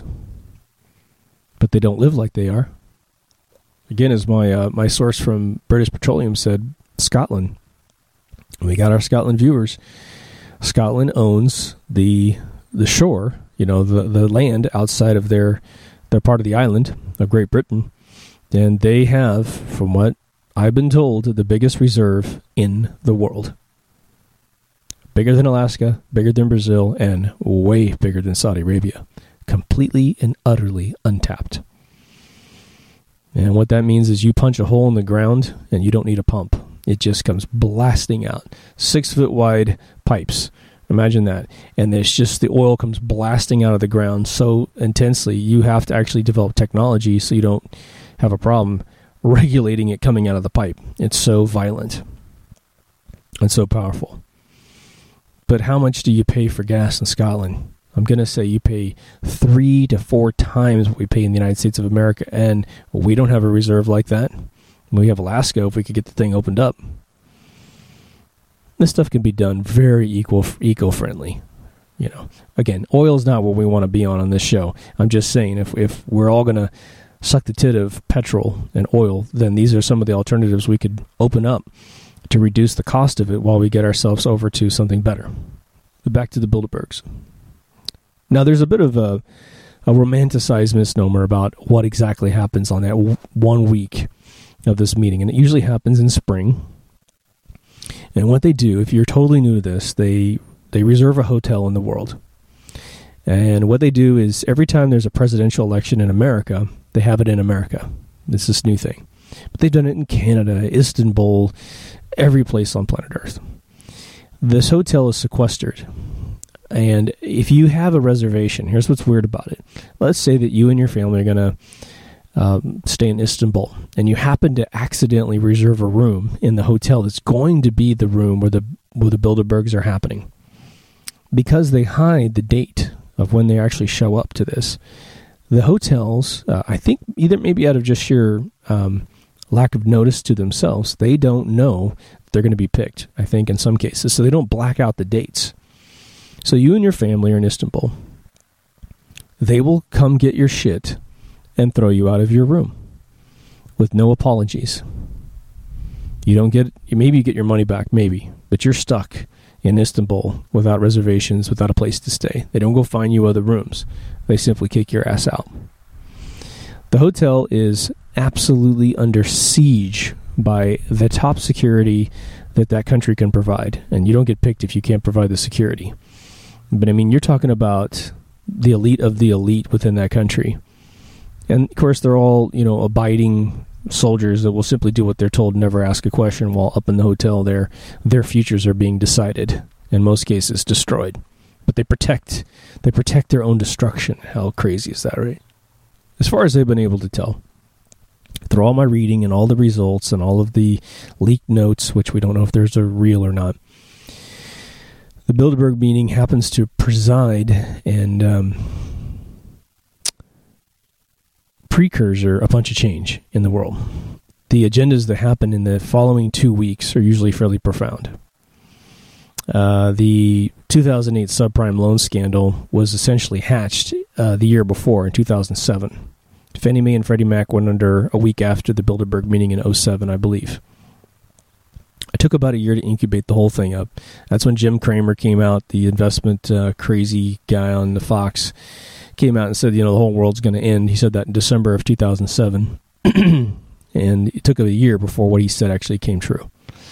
But they don't live like they are. Again, as my source from British Petroleum said, Scotland. We got our Scotland viewers. Scotland owns the shore, the land outside of their part of the island of Great Britain. And they have, from what I've been told, the biggest reserve in the world. Bigger than Alaska, bigger than Brazil, and way bigger than Saudi Arabia. Completely and utterly untapped. And what that means is you punch a hole in the ground and you don't need a pump. It just comes blasting out. 6-foot wide pipes. Imagine that. And it's just the oil comes blasting out of the ground so intensely you have to actually develop technology so you don't have a problem regulating it coming out of the pipe. It's so violent and so powerful. But how much do you pay for gas in Scotland? I'm going to say you pay 3 to 4 times what we pay in the United States of America, and we don't have a reserve like that. We have Alaska if we could get the thing opened up. This stuff can be done very eco-friendly. Again, oil is not what we want to be on this show. I'm just saying if we're all going to suck the tit of petrol and oil, then these are some of the alternatives we could open up to reduce the cost of it while we get ourselves over to something better. But back to the Bilderbergs. Now, there's a bit of a romanticized misnomer about what exactly happens on that 1 week of this meeting, and it usually happens in spring. And what they do, if you're totally new to this, they reserve a hotel in the world. And what they do is every time there's a presidential election in America, they have it in America. This is this new thing. But they've done it in Canada, Istanbul, every place on planet Earth. This hotel is sequestered. And if you have a reservation, here's what's weird about it. Let's say that you and your family are going to stay in Istanbul, and you happen to accidentally reserve a room in the hotel that's going to be the room where the Bilderbergs are happening. Because they hide the date of when they actually show up to this, the hotels, I think either maybe out of just sheer lack of notice to themselves, they don't know they're going to be picked, I think, in some cases. So they don't black out the dates. So you and your family are in Istanbul. They will come get your shit and throw you out of your room with no apologies. Maybe you get your money back, maybe, but you're stuck in Istanbul without reservations, without a place to stay. They don't go find you other rooms. They simply kick your ass out. The hotel is absolutely under siege by the top security that country can provide, and you don't get picked if you can't provide the security. But I mean, you're talking about the elite of the elite within that country. And of course, they're all, abiding soldiers that will simply do what they're told, never ask a question, while up in the hotel their futures are being decided, in most cases destroyed. But they protect their own destruction. How crazy is that, right? As far as they've been able to tell, through all my reading and all the results and all of the leaked notes, which we don't know if there's a real or not, the Bilderberg meeting happens to preside and precursor a bunch of change in the world. The agendas that happen in the following 2 weeks are usually fairly profound. The 2008 subprime loan scandal was essentially hatched the year before, in 2007. Fannie Mae and Freddie Mac went under a week after the Bilderberg meeting in 2007, I believe. It took about a year to incubate the whole thing up. That's when Jim Cramer came out, the investment crazy guy on the Fox, came out and said, the whole world's going to end. He said that in December of 2007. And it took a year before what he said actually came true.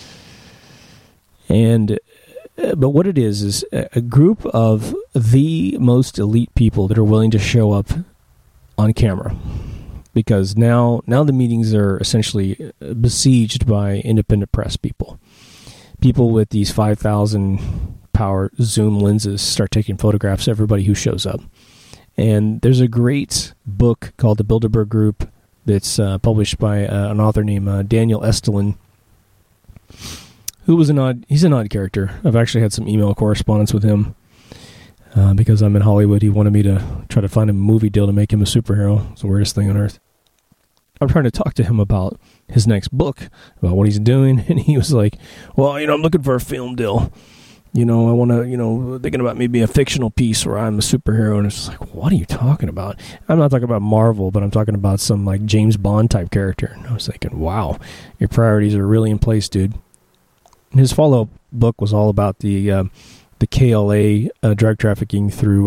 But what it is a group of the most elite people that are willing to show up on camera. Because now the meetings are essentially besieged by independent press people. People with these 5,000 power zoom lenses start taking photographs of everybody who shows up. And there's a great book called The Bilderberg Group that's published by an author named Daniel Estulin, who was he's an odd character. I've actually had some email correspondence with him. Because I'm in Hollywood, he wanted me to try to find him a movie deal to make him a superhero. It's the weirdest thing on earth. I'm trying to talk to him about his next book, about what he's doing, and he was like, well, I'm looking for a film deal. I want to, thinking about maybe a fictional piece where I'm a superhero, and it's like, what are you talking about? I'm not talking about Marvel, but I'm talking about some, like, James Bond type character. And I was thinking, wow, your priorities are really in place, dude. And his follow-up book was all about the KLA drug trafficking through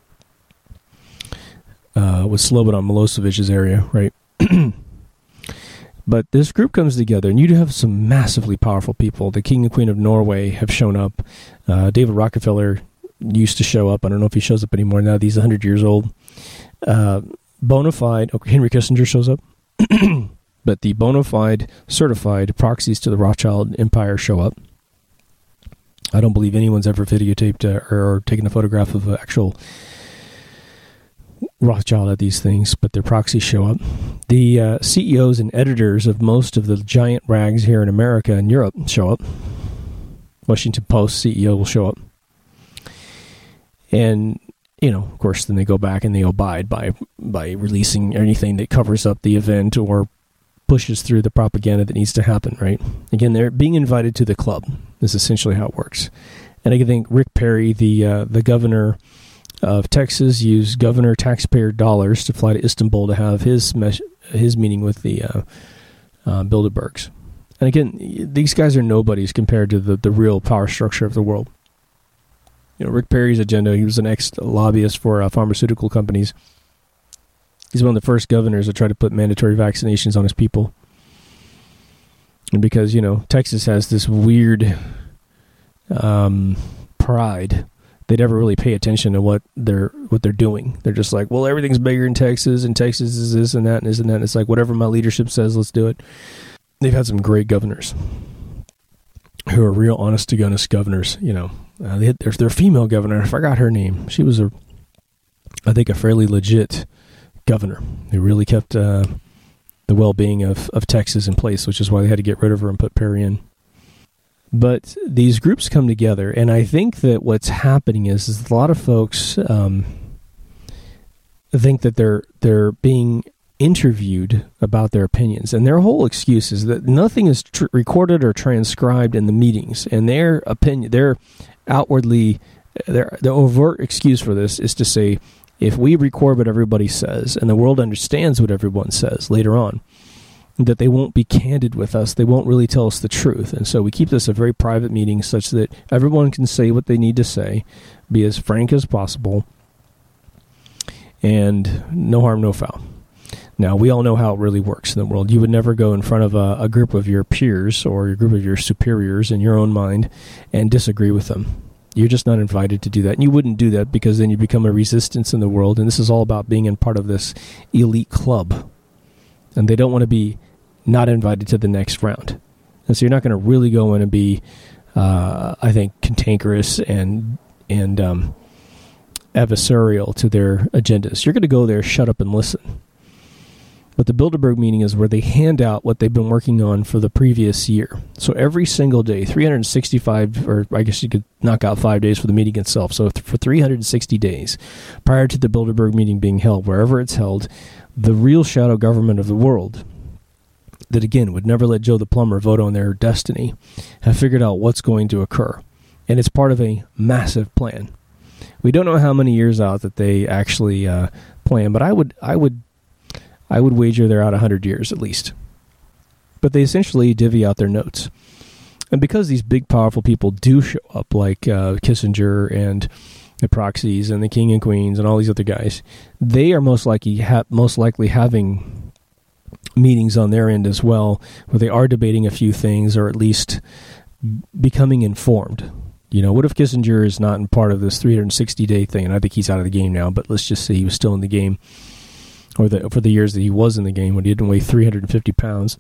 with Slobodan Milosevic's area, right? But this group comes together, and you do have some massively powerful people. The King and Queen of Norway have shown up. David Rockefeller used to show up. I don't know if he shows up anymore now. He's 100 years old. Bona fide, Henry Kissinger shows up. But the bona fide, certified proxies to the Rothschild Empire show up. I don't believe anyone's ever videotaped or taken a photograph of an actual Rothschild at these things, but their proxies show up. The CEOs and editors of most of the giant rags here in America and Europe show up. Washington Post CEO will show up. And, of course, then they go back and they abide by releasing anything that covers up the event or pushes through the propaganda that needs to happen, right? Again, they're being invited to the club. This is essentially how it works. And I think Rick Perry, the governor of Texas, used governor taxpayer dollars to fly to Istanbul to have his meeting with the Bilderbergs. And again, these guys are nobodies compared to the real power structure of the world. Rick Perry's agenda, he was an ex-lobbyist for pharmaceutical companies. He's one of the first governors to try to put mandatory vaccinations on his people. And because, Texas has this weird pride, they never really pay attention to what they're doing. They're just like, well, everything's bigger in Texas, and Texas is this and that and this and that. And it's like, whatever my leadership says, let's do it. They've had some great governors who are real honest-to-goodness governors. There's their female governor. I forgot her name. She was, I think, a fairly legit governor who really kept the well-being of Texas in place, which is why they had to get rid of her and put Perry in. But these groups come together, and I think that what's happening is a lot of folks think that they're being interviewed about their opinions, and their whole excuse is that nothing is recorded or transcribed in the meetings, and their opinion, their overt excuse for this is to say, if we record what everybody says and the world understands what everyone says later on, that they won't be candid with us, they won't really tell us the truth. And so we keep this a very private meeting such that everyone can say what they need to say, be as frank as possible, and no harm, no foul. Now, we all know how it really works in the world. You would never go in front of a group of your peers or a group of your superiors in your own mind and disagree with them. You're just not invited to do that. And you wouldn't do that because then you become a resistance in the world. And this is all about being in part of this elite club. And they don't want to be not invited to the next round. And so you're not going to really go in and be, I think, cantankerous and adversarial to their agendas. You're going to go there, shut up, and listen. But the Bilderberg meeting is where they hand out what they've been working on for the previous year. So every single day, 365, or I guess you could knock out 5 days for the meeting itself. So for 360 days, prior to the Bilderberg meeting being held, wherever it's held, the real shadow government of the world, that again would never let Joe the plumber vote on their destiny, have figured out what's going to occur. And it's part of a massive plan. We don't know how many years out that they actually plan, but I would wager they're out 100 years at least. But they essentially divvy out their notes. And because these big, powerful people do show up, like Kissinger and the proxies and the king and queens and all these other guys, they are most likely having meetings on their end as well, where they are debating a few things or at least becoming informed. You know, what if Kissinger is not in part of this 360-day thing? And I think he's out of the game now, but let's just say he was still in the game, or for the years that he was in the game when he didn't weigh 350 pounds.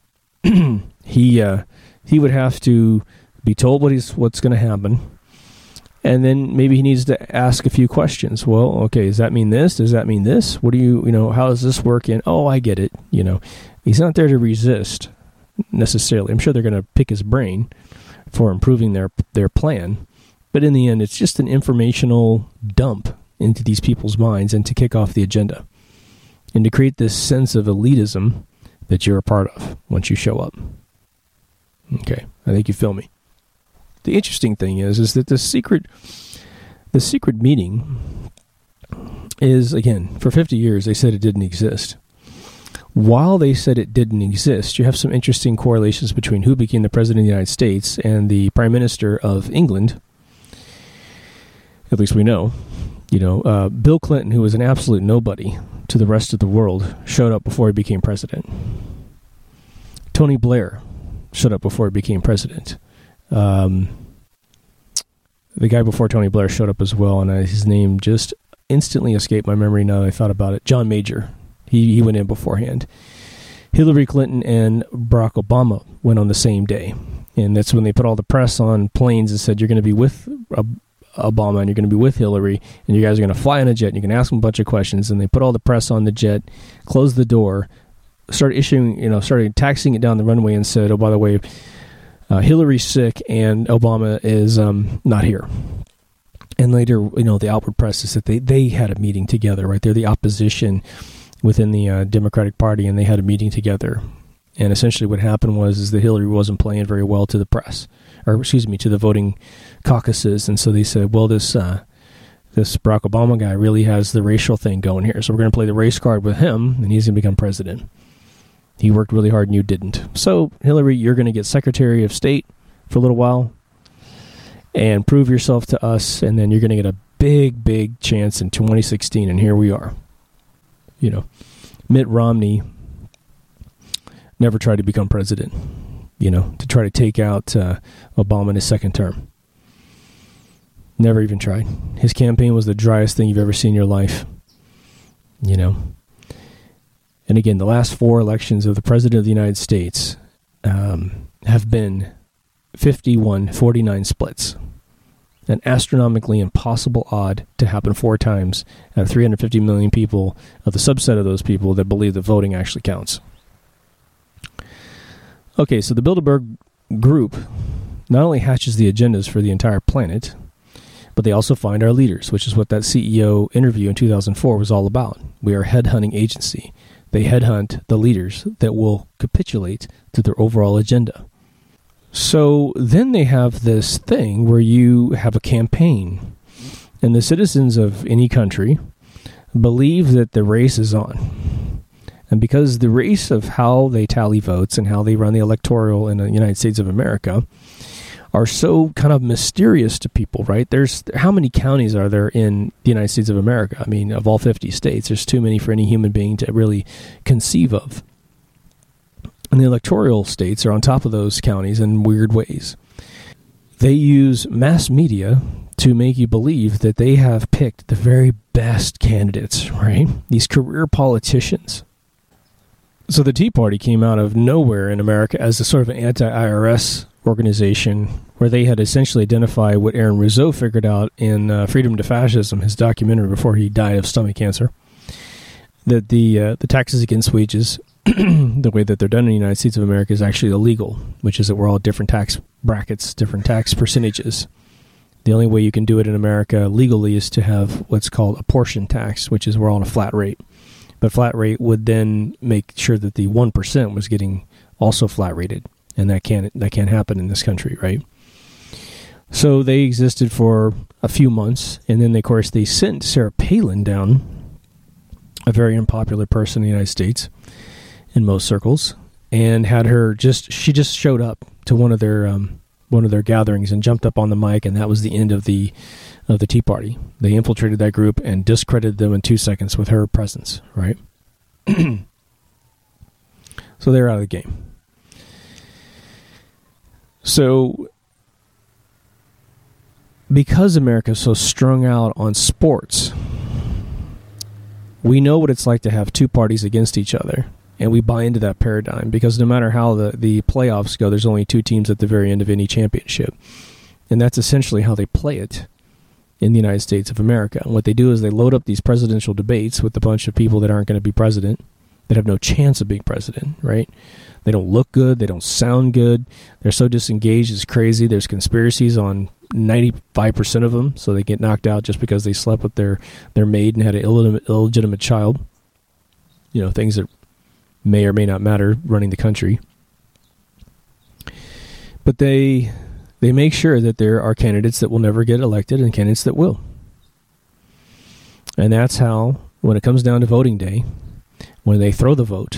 He would have to be told what's going to happen, and then maybe he needs to ask a few questions. Well, okay, does that mean this? Does that mean this? What do you how does this work in? Oh, I get it. He's not there to resist necessarily. I'm sure they're going to pick his brain for improving their plan, but in the end, it's just an informational dump into these people's minds and to kick off the agenda and to create this sense of elitism that you're a part of once you show up. Okay, I think you feel me. The interesting thing is that the secret meeting is, again, for 50 years they said it didn't exist. While they said it didn't exist, you have some interesting correlations between who became the President of the United States and the Prime Minister of England. At least we know. Bill Clinton, who was an absolute nobody to the rest of the world, showed up before he became president. Tony Blair showed up before he became president. The guy before Tony Blair showed up as well, and his name just instantly escaped my memory now that I thought about it. John Major. He went in beforehand. Hillary Clinton and Barack Obama went on the same day, and that's when they put all the press on planes and said, you're going to be with Obama and you're going to be with Hillary, and you guys are going to fly on a jet and you can ask them a bunch of questions. And they put all the press on the jet, closed the door, started taxiing it down the runway and said, oh, by the way, Hillary's sick and Obama is not here. And later, the outward press is that they had a meeting together, right? They're the opposition within the Democratic Party, and they had a meeting together. And essentially what happened was that Hillary wasn't playing very well to the press, to the voting caucuses. And so they said, well, this Barack Obama guy really has the racial thing going here. So we're going to play the race card with him, and he's going to become president. He worked really hard, and you didn't. So, Hillary, you're going to get Secretary of State for a little while and prove yourself to us, and then you're going to get a big, big chance in 2016, and here we are. Mitt Romney never tried to become president, to try to take out Obama in his second term. Never even tried. His campaign was the driest thing you've ever seen in your life, And again, the last 4 elections of the President of the United States have been 51-49 splits. An astronomically impossible odd to happen 4 times out of 350 million people, of the subset of those people that believe that voting actually counts. Okay, so the Bilderberg Group not only hatches the agendas for the entire planet, but they also find our leaders, which is what that CEO interview in 2004 was all about. We are a headhunting agency. They headhunt the leaders that will capitulate to their overall agenda. So then they have this thing where you have a campaign, and the citizens of any country believe that the race is on. And because the race of how they tally votes and how they run the electoral in the United States of America are so kind of mysterious to people, right? How many counties are there in the United States of America? I mean, of all 50 states, there's too many for any human being to really conceive of. And the electoral states are on top of those counties in weird ways. They use mass media to make you believe that they have picked the very best candidates, right? These career politicians. So the Tea Party came out of nowhere in America as a sort of an anti-IRS organization where they had essentially identified what Aaron Rizzo figured out in Freedom to Fascism, his documentary before he died of stomach cancer, that the taxes against wages, the way that they're done in the United States of America, is actually illegal, which is that we're all different tax brackets, different tax percentages. The only way you can do it in America legally is to have what's called a portion tax, which is we're all on a flat rate. But flat rate would then make sure that the 1% was getting also flat rated, and that can't happen in this country, right? So they existed for a few months, and then, of course, they sent Sarah Palin down, a very unpopular person in the United States in most circles, and had her she just showed up to one of their gatherings and jumped up on the mic, and that was the end of the Tea Party. They infiltrated that group and discredited them in 2 seconds with her presence, right? So they're out of the game. So because America is so strung out on sports, we know what it's like to have two parties against each other, and we buy into that paradigm because no matter how the playoffs go, there's only two teams at the very end of any championship. And that's essentially how they play it in the United States of America. And what they do is they load up these presidential debates with a bunch of people that aren't going to be president, that have no chance of being president, right? They don't look good. They don't sound good. They're so disengaged, it's crazy. There's conspiracies on 95% of them, so they get knocked out just because they slept with their maid and had an illegitimate child. You know, things that may or may not matter running the country. But they make sure that there are candidates that will never get elected and candidates that will. And that's how, when it comes down to voting day, when they throw the vote,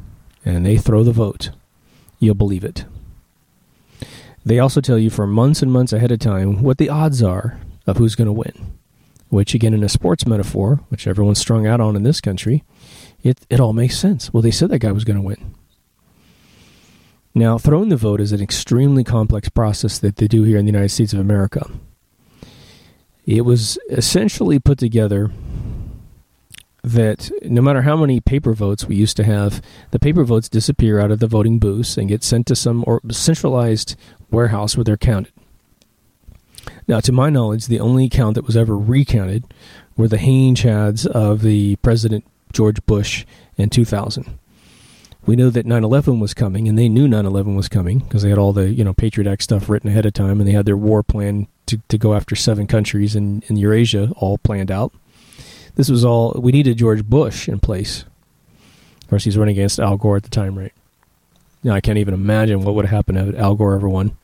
you'll believe it. They also tell you for months and months ahead of time what the odds are of who's going to win. Which, again, in a sports metaphor, which everyone's strung out on in this country, it all makes sense. Well, they said that guy was going to win. Now, throwing the vote is an extremely complex process that they do here in the United States of America. It was essentially put together that no matter how many paper votes we used to have, the paper votes disappear out of the voting booths and get sent to some centralized warehouse where they're counted. Now, to my knowledge, the only count that was ever recounted were the hanging chads of the President George Bush in 2000. We know that 9/11 was coming, and they knew 9/11 was coming because they had all the Patriot Act stuff written ahead of time, and they had their war plan to go after 7 countries in Eurasia all planned out. This was all, we needed George Bush in place. Of course, he's running against Al Gore at the time, right? Now, I can't even imagine what would have happened if Al Gore ever won.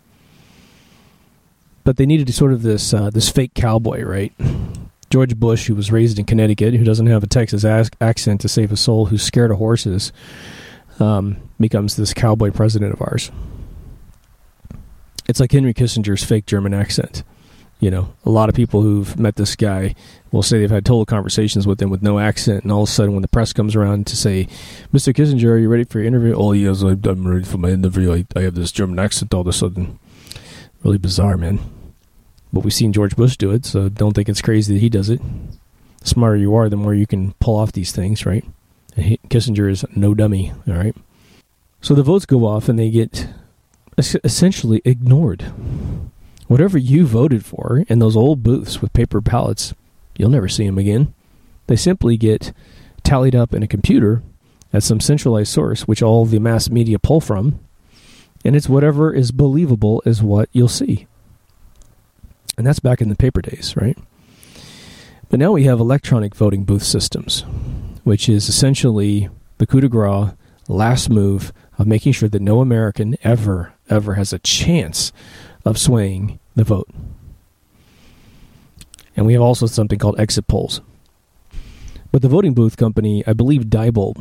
But they needed sort of this fake cowboy, right? George Bush, who was raised in Connecticut, who doesn't have a Texas accent to save his soul, who's scared of horses, becomes this cowboy president of ours. It's like Henry Kissinger's fake German accent. You know, a lot of people who've met this guy will say they've had total conversations with him with no accent, and all of a sudden when the press comes around to say, Mr. Kissinger, are you ready for your interview? Oh, yes, I'm ready for my interview. I have this German accent all of a sudden. Really bizarre, man. But we've seen George Bush do it, so don't think it's crazy that he does it. The smarter you are, the more you can pull off these things, right? And Kissinger is no dummy, all right? So the votes go off, and they get essentially ignored. Whatever you voted for in those old booths with paper ballots, you'll never see them again. They simply get tallied up in a computer at some centralized source, which all the mass media pull from, and it's whatever is believable is what you'll see. And that's back in the paper days, right? But now we have electronic voting booth systems, which is essentially the coup de grace, last move of making sure that no American ever has a chance of swaying the vote. And we have also something called exit polls. But the voting booth company, I believe Diebold,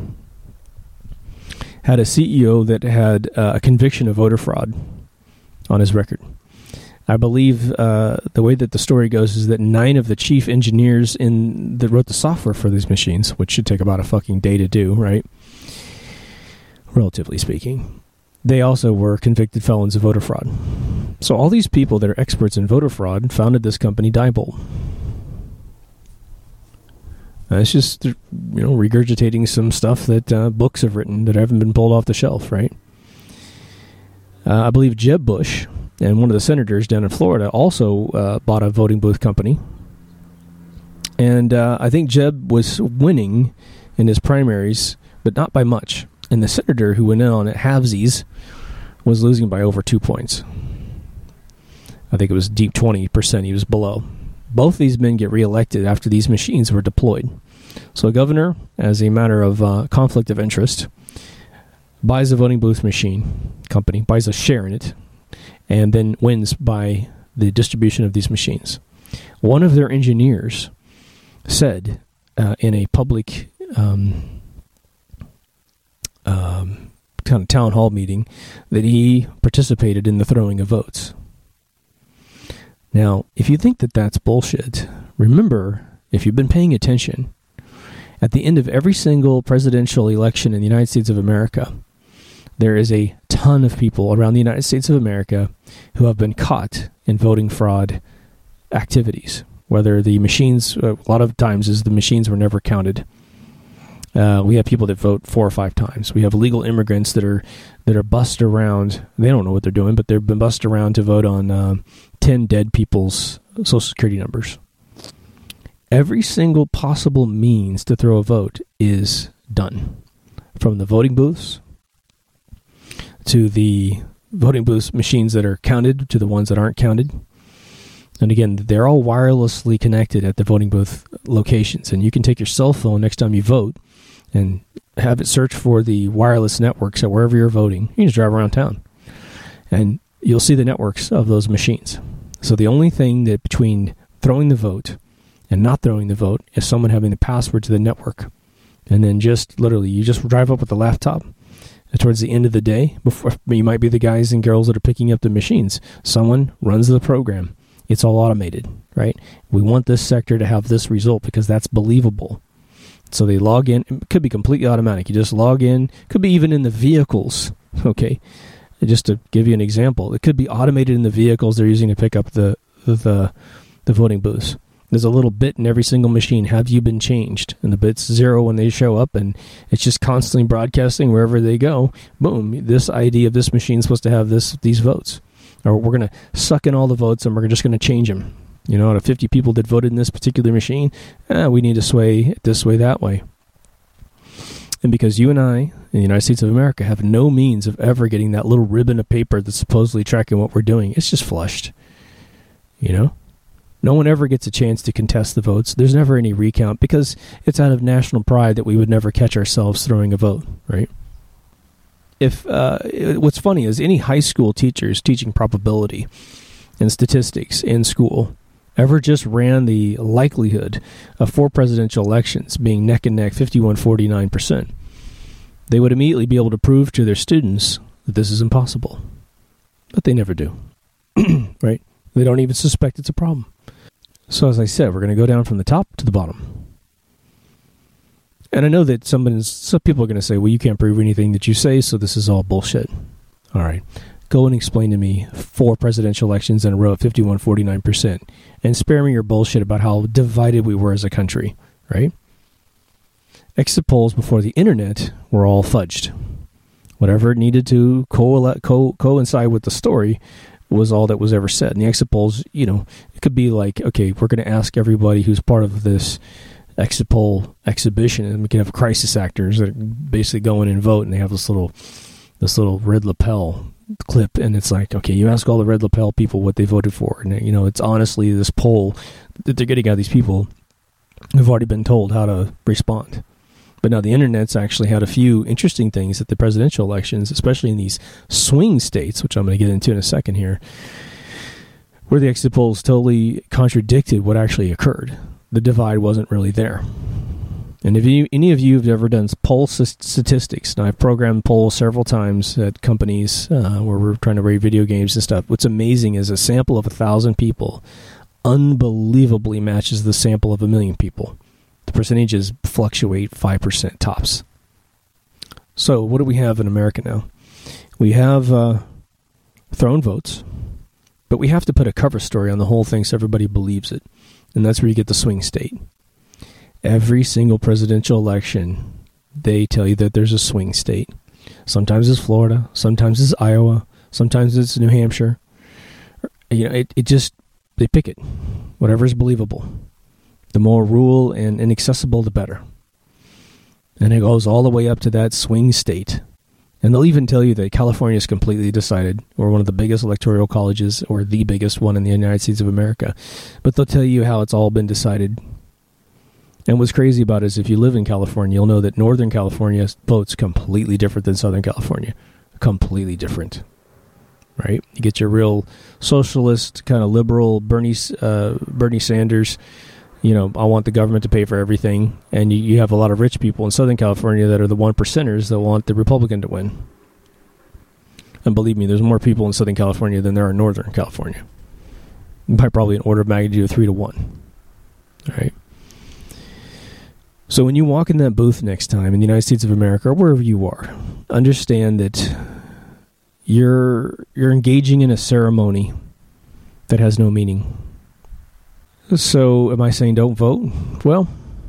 had a CEO that had a conviction of voter fraud on his record. I believe the way that the story goes is that 9 of the chief engineers that wrote the software for these machines, which should take about a fucking day to do, right? Relatively speaking. They also were convicted felons of voter fraud. So all these people that are experts in voter fraud founded this company, Diebold. It's just, regurgitating some stuff that books have written that haven't been pulled off the shelf, right? I believe Jeb Bush and one of the senators down in Florida also bought a voting booth company. And I think Jeb was winning in his primaries, but not by much. And the senator who went in on it, halvesies, was losing by over 2 points. I think it was deep 20% he was below. Both these men get reelected after these machines were deployed. So a governor, as a matter of conflict of interest, buys a voting booth machine company, buys a share in it, and then wins by the distribution of these machines. One of their engineers said in a public kind of town hall meeting that he participated in the throwing of votes. Now, if you think that that's bullshit, remember, if you've been paying attention, at the end of every single presidential election in the United States of America, there is a ton of people around the United States of America who have been caught in voting fraud activities. Whether the machines, a lot of times is the machines were never counted. We have people that vote 4 or 5 times. We have illegal immigrants that are bussed around. They don't know what they're doing, but they've been bussed around to vote on 10 dead people's Social Security numbers. Every single possible means to throw a vote is done, from the voting booths to the voting booths machines that are counted to the ones that aren't counted. And again, they're all wirelessly connected at the voting booth locations. And you can take your cell phone next time you vote and have it search for the wireless networks at wherever you're voting. You can just drive around town, and you'll see the networks of those machines. So the only thing that between throwing the vote and not throwing the vote is someone having the password to the network. And then just literally, you just drive up with the laptop. And towards the end of the day, before you might be the guys and girls that are picking up the machines, someone runs the program. It's all automated, right? We want this sector to have this result because that's believable. So they log in. It could be completely automatic. You just log in. Could be even in the vehicles, okay? Just to give you an example, it could be automated in the vehicles they're using to pick up the voting booths. There's a little bit in every single machine. Have you been changed? And the bit's 0 when they show up, and it's just constantly broadcasting wherever they go. Boom, this ID of this machine is supposed to have these votes. Or we're going to suck in all the votes, and we're just going to change them. You know, out of 50 people that voted in this particular machine, we need to sway it this way, that way. And because you and I, in the United States of America, have no means of ever getting that little ribbon of paper that's supposedly tracking what we're doing, it's just flushed. You know? No one ever gets a chance to contest the votes. There's never any recount because it's out of national pride that we would never catch ourselves throwing a vote, right? What's funny is any high school teachers teaching probability and statistics in school ever just ran the likelihood of 4 presidential elections being neck and neck 51-49%, they would immediately be able to prove to their students that this is impossible. But they never do, right? They don't even suspect it's a problem. So as I said, we're going to go down from the top to the bottom. And I know that some people are going to say, well, you can't prove anything that you say, so this is all bullshit. All right. Go and explain to me 4 presidential elections in a row at 51-49%. And spare me your bullshit about how divided we were as a country, right? Exit polls before the internet were all fudged. Whatever needed to coincide with the story was all that was ever said. And the exit polls, you know, it could be like, okay, we're going to ask everybody who's part of this exit poll exhibition, and we can have crisis actors that basically go in and vote, and they have this little red lapel clip, and it's like, okay, you ask all the red lapel people what they voted for, and you know, it's honestly this poll that they're getting out of these people who've already been told how to respond. But now the internet's actually had a few interesting things at the presidential elections, especially in these swing states, which I'm going to get into in a second here, where the exit polls totally contradicted what actually occurred. The divide wasn't really there. And if any of you have ever done poll statistics, and I've programmed polls several times at companies where we're trying to rate video games and stuff, what's amazing is a sample of 1,000 people unbelievably matches the sample of 1,000,000 people. The percentages fluctuate 5% tops. So what do we have in America now? We have thrown votes, but we have to put a cover story on the whole thing so everybody believes it. And that's where you get the swing state. Every single presidential election, they tell you that there's a swing state. Sometimes it's Florida, sometimes it's Iowa, sometimes it's New Hampshire. You know, they pick it. Whatever is believable. The more rural and inaccessible, the better. And it goes all the way up to that swing state. And they'll even tell you that California is completely decided, or one of the biggest electoral colleges, or the biggest one in the United States of America. But they'll tell you how it's all been decided. And what's crazy about it is if you live in California, you'll know that Northern California votes completely different than Southern California. Completely different. right? You get your real socialist, kind of liberal Bernie Sanders, I want the government to pay for everything. And you have a lot of rich people in Southern California that are the 1%ers that want the Republican to win. And believe me, there's more people in Southern California than there are in Northern California. By probably an order of magnitude of 3 to 1. All right. So when you walk in that booth next time in the United States of America, or wherever you are, understand that you're engaging in a ceremony that has no meaning. So am I saying don't vote? Well,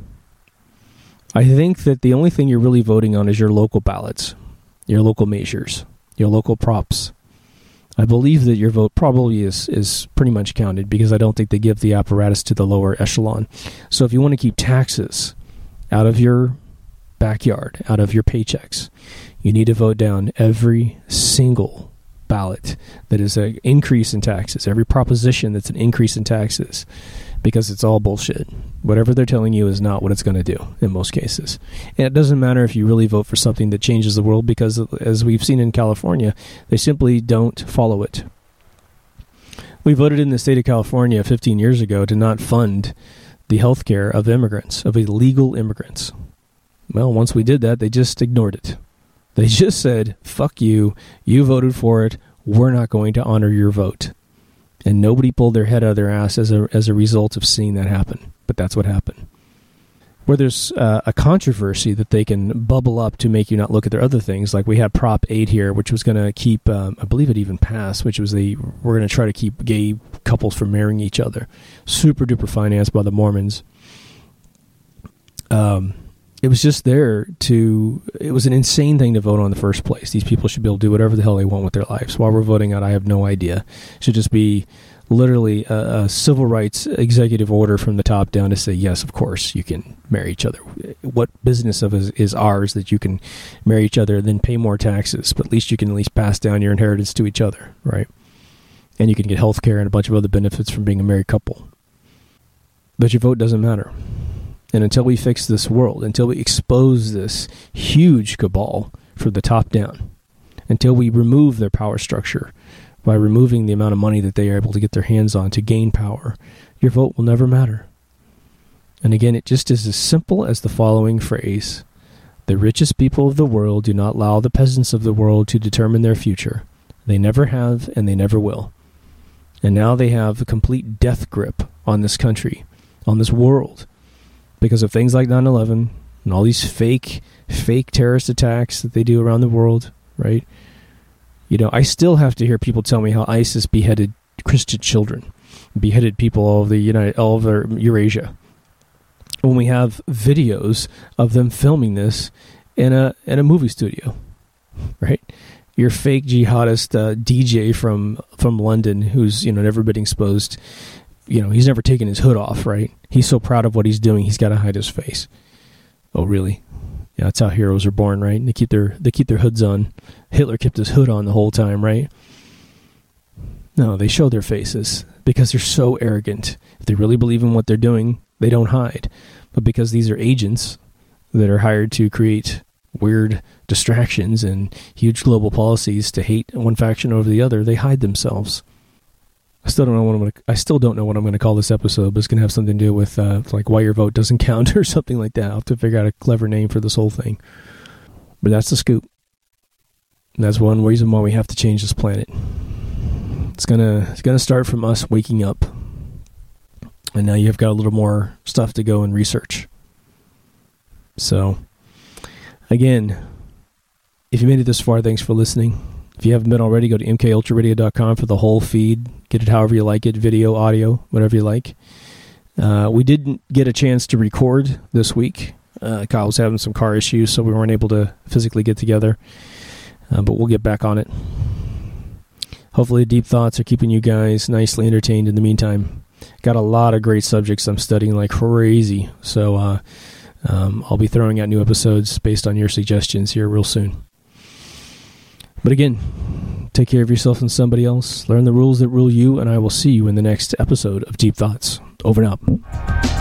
I think that the only thing you're really voting on is your local ballots, your local measures, your local props. I believe that your vote probably is pretty much counted because I don't think they give the apparatus to the lower echelon. So if you want to keep taxes out of your backyard, out of your paychecks, you need to vote down every single ballot that is an increase in taxes, every proposition that's an increase in taxes, because it's all bullshit. Whatever they're telling you is not what it's going to do in most cases. And it doesn't matter if you really vote for something that changes the world, because as we've seen in California, they simply don't follow it. We voted in the state of California 15 years ago to not fund the health care of immigrants, of illegal immigrants. Well, once we did that, they just ignored it. They just said, fuck you, you voted for it, we're not going to honor your vote. And nobody pulled their head out of their ass as a result of seeing that happen. But that's what happened. Where there's a controversy that they can bubble up to make you not look at their other things, like we had Prop 8 here, which was going to keep, I believe it even passed, which was we're going to try to keep gay couples from marrying each other. Super duper financed by the Mormons. It was just it was an insane thing to vote on in the first place. These people should be able to do whatever the hell they want with their lives. While we're voting out, I have no idea. It should just be literally a civil rights executive order from the top down to say, yes, of course, you can marry each other. What business of it is ours that you can marry each other and then pay more taxes, but at least you can pass down your inheritance to each other, right? And you can get health care and a bunch of other benefits from being a married couple. But your vote doesn't matter. And until we fix this world, until we expose this huge cabal from the top down, until we remove their power structure by removing the amount of money that they are able to get their hands on to gain power, your vote will never matter. And again, it just is as simple as the following phrase: the richest people of the world do not allow the peasants of the world to determine their future. They never have, and they never will. And now they have a complete death grip on this country, on this world, because of things like 9/11 and all these fake terrorist attacks that they do around the world, right? I still have to hear people tell me how ISIS beheaded Christian children, beheaded people all over Eurasia. When we have videos of them filming this in a movie studio, right? Your fake jihadist DJ from London, who's never been exposed. He's never taken his hood off, right? He's so proud of what he's doing, he's got to hide his face. Oh, really? Yeah, that's how heroes are born, right? They keep their hoods on. Hitler kept his hood on the whole time, right? No, they show their faces because they're so arrogant. If they really believe in what they're doing, they don't hide. But because these are agents that are hired to create weird distractions and huge global policies to hate one faction over the other, they hide themselves. I still don't know what I'm going to call this episode, but it's going to have something to do with like why your vote doesn't count or something like that. I'll have to figure out a clever name for this whole thing. But that's the scoop. And that's one reason why we have to change this planet. It's gonna start from us waking up. And now you've got a little more stuff to go and research. So, again, if you made it this far, thanks for listening. If you haven't been already, go to mkultraradio.com for the whole feed. Get it however you like it, video, audio, whatever you like. We didn't get a chance to record this week. Kyle was having some car issues, so we weren't able to physically get together. But we'll get back on it. Hopefully Deep Thoughts are keeping you guys nicely entertained in the meantime. Got a lot of great subjects I'm studying like crazy. So I'll be throwing out new episodes based on your suggestions here real soon. But again, take care of yourself and somebody else. Learn the rules that rule you, and I will see you in the next episode of Deep Thoughts. Over and out.